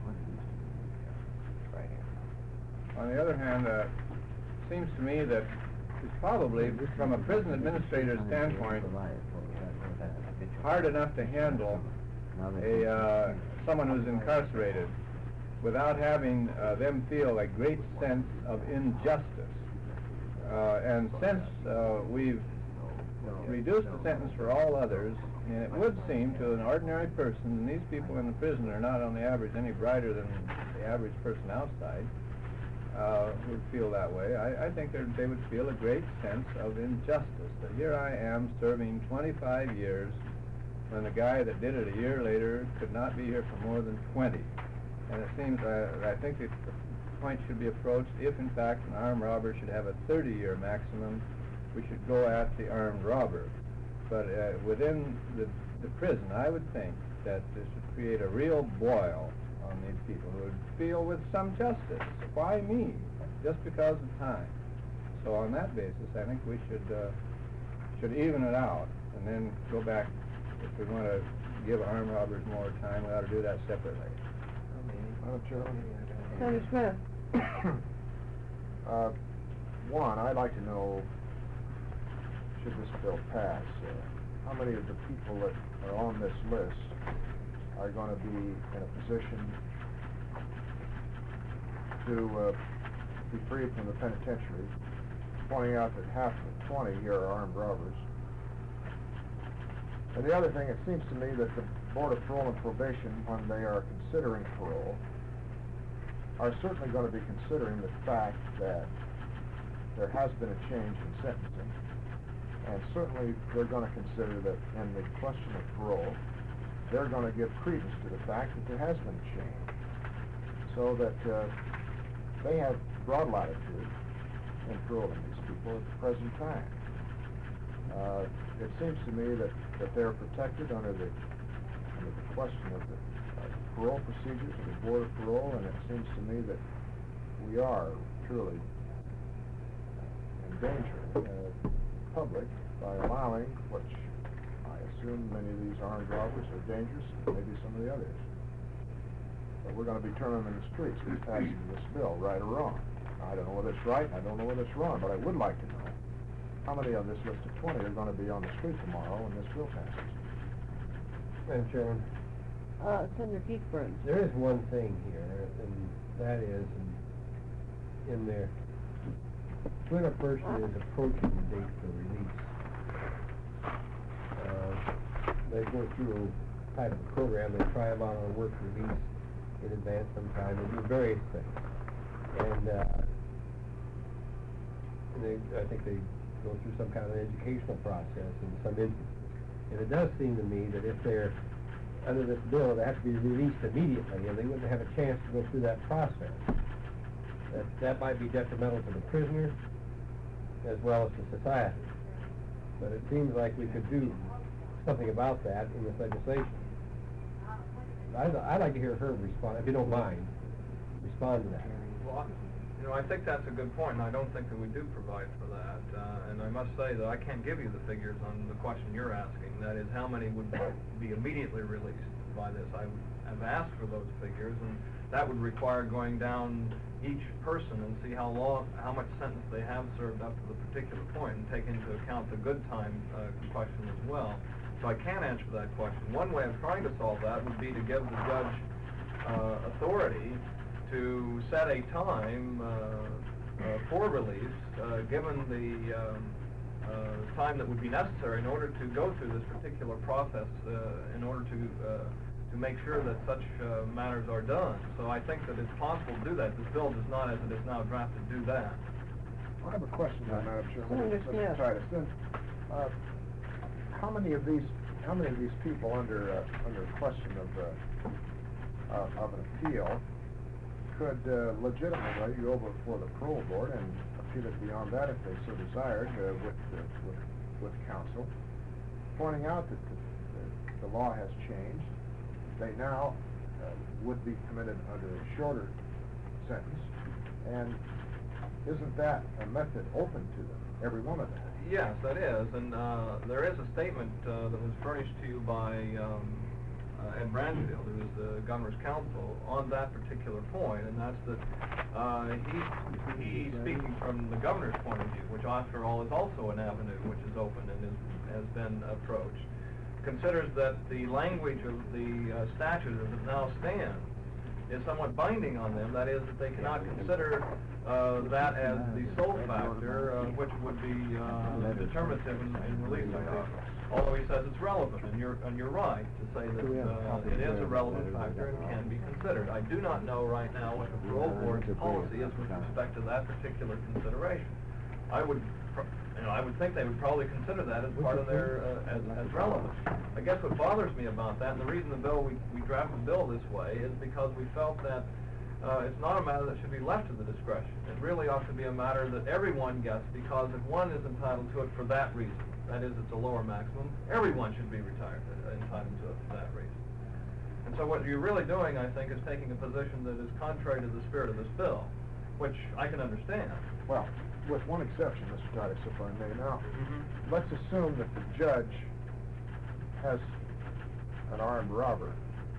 Right here. on the other hand, uh, seems to me that it's probably, from a prison administrator's standpoint, hard enough to handle a, uh, someone who's incarcerated without having uh, them feel a great sense of injustice. Uh, and since uh, we've reduced the sentence for all others, and it would seem to an ordinary person, and these people in the prison are not on the average any brighter than the average person outside, uh, would feel that way. I, I think they're- they would feel a great sense of injustice, that here I am serving twenty-five years when the guy that did it a year later could not be here for more than twenty. And it seems, uh, I think that the point should be approached, if in fact an armed robber should have a thirty-year maximum, we should go at the armed robber. But uh, within the, the prison, I would think that this would create a real boil on these people who would feel with some justice. Why me? Just because of time. So on that basis, I think we should uh, should even it out and then go back. If we want to give armed robbers more time, we ought to do that separately. Madam Chairman? Senator Smith. Uh, one, I'd like to know, should this bill pass, uh, how many of the people that are on this list are going to be in a position to uh, be freed from the penitentiary, pointing out that half of the twenty here are armed robbers. And the other thing, it seems to me that the Board of Parole and Probation, when they are considering parole, are certainly going to be considering the fact that there has been a change in sentencing, and certainly they're going to consider that in the question of parole, they're going to give credence to the fact that there has been a change, so that uh, they have broad latitude in paroling these people at the present time. Uh, it seems to me that, that they're protected under the, under the question of the uh, parole procedures of the Board of Parole, and it seems to me that we are truly endangering uh, the public by allowing, which I assume many of these armed robbers are dangerous, and maybe some of the others. But we're going to be turning them in the streets with passing this bill, right or wrong. I don't know whether it's right, I don't know whether it's wrong, but I would like to know how many on this list of twenty are going to be on the street tomorrow when this bill passes. Madam Chairman, Uh, Senator Keithburn. there is one thing here, and that is, in, in there, when a person is approaching the date for release, uh, they go through a type of program, they try them out on work release in advance sometime, they do various things. And, uh, and they, I think they go through some kind of educational process in some instances. And it does seem to me that if they're under this bill, they have to be released immediately, and they wouldn't have a chance to go through that process. That, that might be detrimental to the prisoner as well as to society. But it seems like we could do something about that in this legislation. I'd, I'd like to hear her respond, if you don't mind, respond to that. Well, I- you know, I think that's a good point, and I don't think that we do provide for that. Uh, and I must say that I can't give you the figures on the question you're asking. That is, how many would be immediately released by this? I have asked for those figures, and that would require going down each person and see how long, how much sentence they have served up to the particular point, and take into account the good time uh, question as well. So I can't answer that question. One way of trying to solve that would be to give the judge uh, authority to set a time uh, uh, for release, uh, given the um, uh, time that would be necessary in order to go through this particular process, uh, in order to uh, to make sure that such uh, matters are done. So I think that it's possible to do that. This bill does not, as it is now drafted, do that. I have a question, then, Madam Chairman. Senator Mister Smith. Titus, then, uh, how many of these, how many of these people under, uh, under question of, uh, uh, of an appeal could uh, legitimately go before the parole board and appeal it beyond that if they so desired, uh, with, uh, with, with counsel, pointing out that the, the, the law has changed. They now uh, would be committed under a shorter sentence, and isn't that a method open to them, every one of them? Yes, that is, and uh, there is a statement uh, that was furnished to you by um, uh, Ed Branfield, who is the governor's counsel, on that particular point, and that's that uh, he, he's speaking from the governor's point of view, which after all is also an avenue which is open and is, has been approached. Considers that the language of the uh, statute as it now stands is somewhat binding on them. That is, that they cannot consider uh, that as the sole factor, uh, which would be uh, determinative in, in releasing people. Although he says it's relevant, and you're and you're right to say that uh, it is a relevant factor and can be considered. I do not know right now what the parole board's policy is with respect to that particular consideration. I would. You know, I would think they would probably consider that as part of their, uh, as, as relevant. I guess what bothers me about that, and the reason the bill, we, we drafted the bill this way, is because we felt that uh, it's not a matter that should be left to the discretion. It really ought to be a matter that everyone gets, because if one is entitled to it for that reason, that is, it's a lower maximum, everyone should be retired, uh, entitled to it for that reason. And so what you're really doing, I think, is taking a position that is contrary to the spirit of this bill, which I can understand. Well, with one exception, Mister Titus, if I may. Now, Mm-hmm. let's assume that the judge has an armed robber.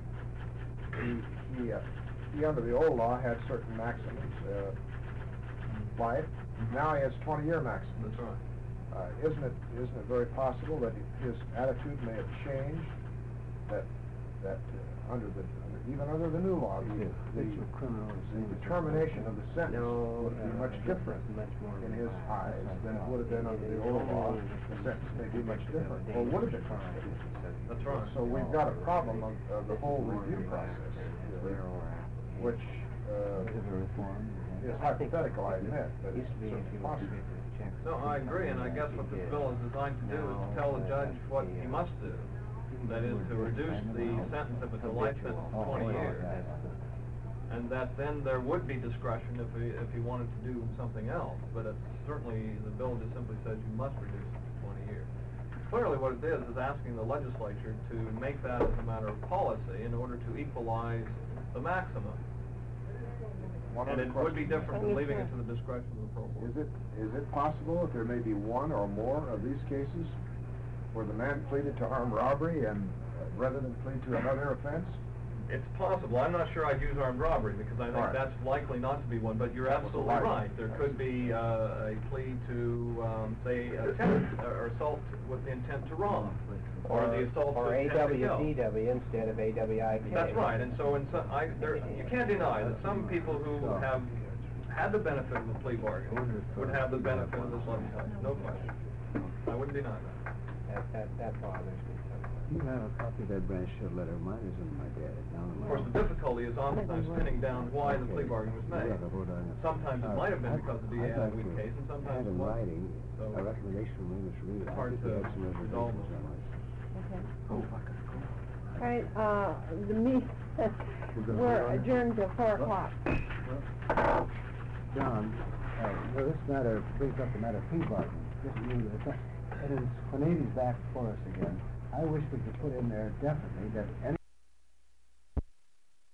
He, he, uh, he under the old law had certain maxims, uh, life. Now he has twenty-year maximum. That's right. Uh, isn't it, isn't it very possible that his attitude may have changed, that, that uh, under the, under, even under the new law, the, the, the determination of the sentence would be much different in his eyes than it would have been under the old law. The sentence may be much different, or would have been much different. That's right. So we've got a problem of, of the whole review process, which, uh, is hypothetical, I admit, but it's certainly possible. No, I agree, and I guess what this bill is designed to do is to tell the judge what he must do. That is, to reduce the sentence if it's a life sentence to twenty years. And that then there would be discretion if he, if he wanted to do something else, but it's certainly, the bill just simply says you must reduce it to twenty years. Clearly what it is, is asking the legislature to make that as a matter of policy in order to equalize the maximum. One And other it would be question. different than leaving it to the discretion of the parole board. Is it, is it possible that there may be one or more of these cases where the man pleaded to armed robbery and, uh, rather than plead to another offense? It's possible. I'm not sure I'd use armed robbery, because I think All right. that's likely not to be one, but you're That was a absolutely lie. right. There could be uh, a plea to, um, say, attempt or assault with the intent to rob, or the assault Or with intent to kill. A W D W instead of A W I K. That's right, and so in some, I, there, you can't deny that some people who have had the benefit of a plea bargain would have the benefit of this legislation, no question. I wouldn't deny that. That, that, that bothers me. You have a copy of that Branchfield letter, mine is in my dad, down in Of my... course, the difficulty is oftentimes pinning down why the plea bargain was made. Yeah, vote on it. Sometimes it Uh, might have been I'd- because the D A I'd had a like weak to case, and sometimes have it in wasn't. writing So, a recommendation from Mister Reed. it's I hard think we to had some resolve reservations those. on it. Okay. Oh, fuck it. All right, uh, the meet, we're adjourned till four o'clock. John, uh, well, this matter brings up the matter of plea bargain. This is new to the, and it's, when Amy's back for us again, I wish we could put in there definitely that any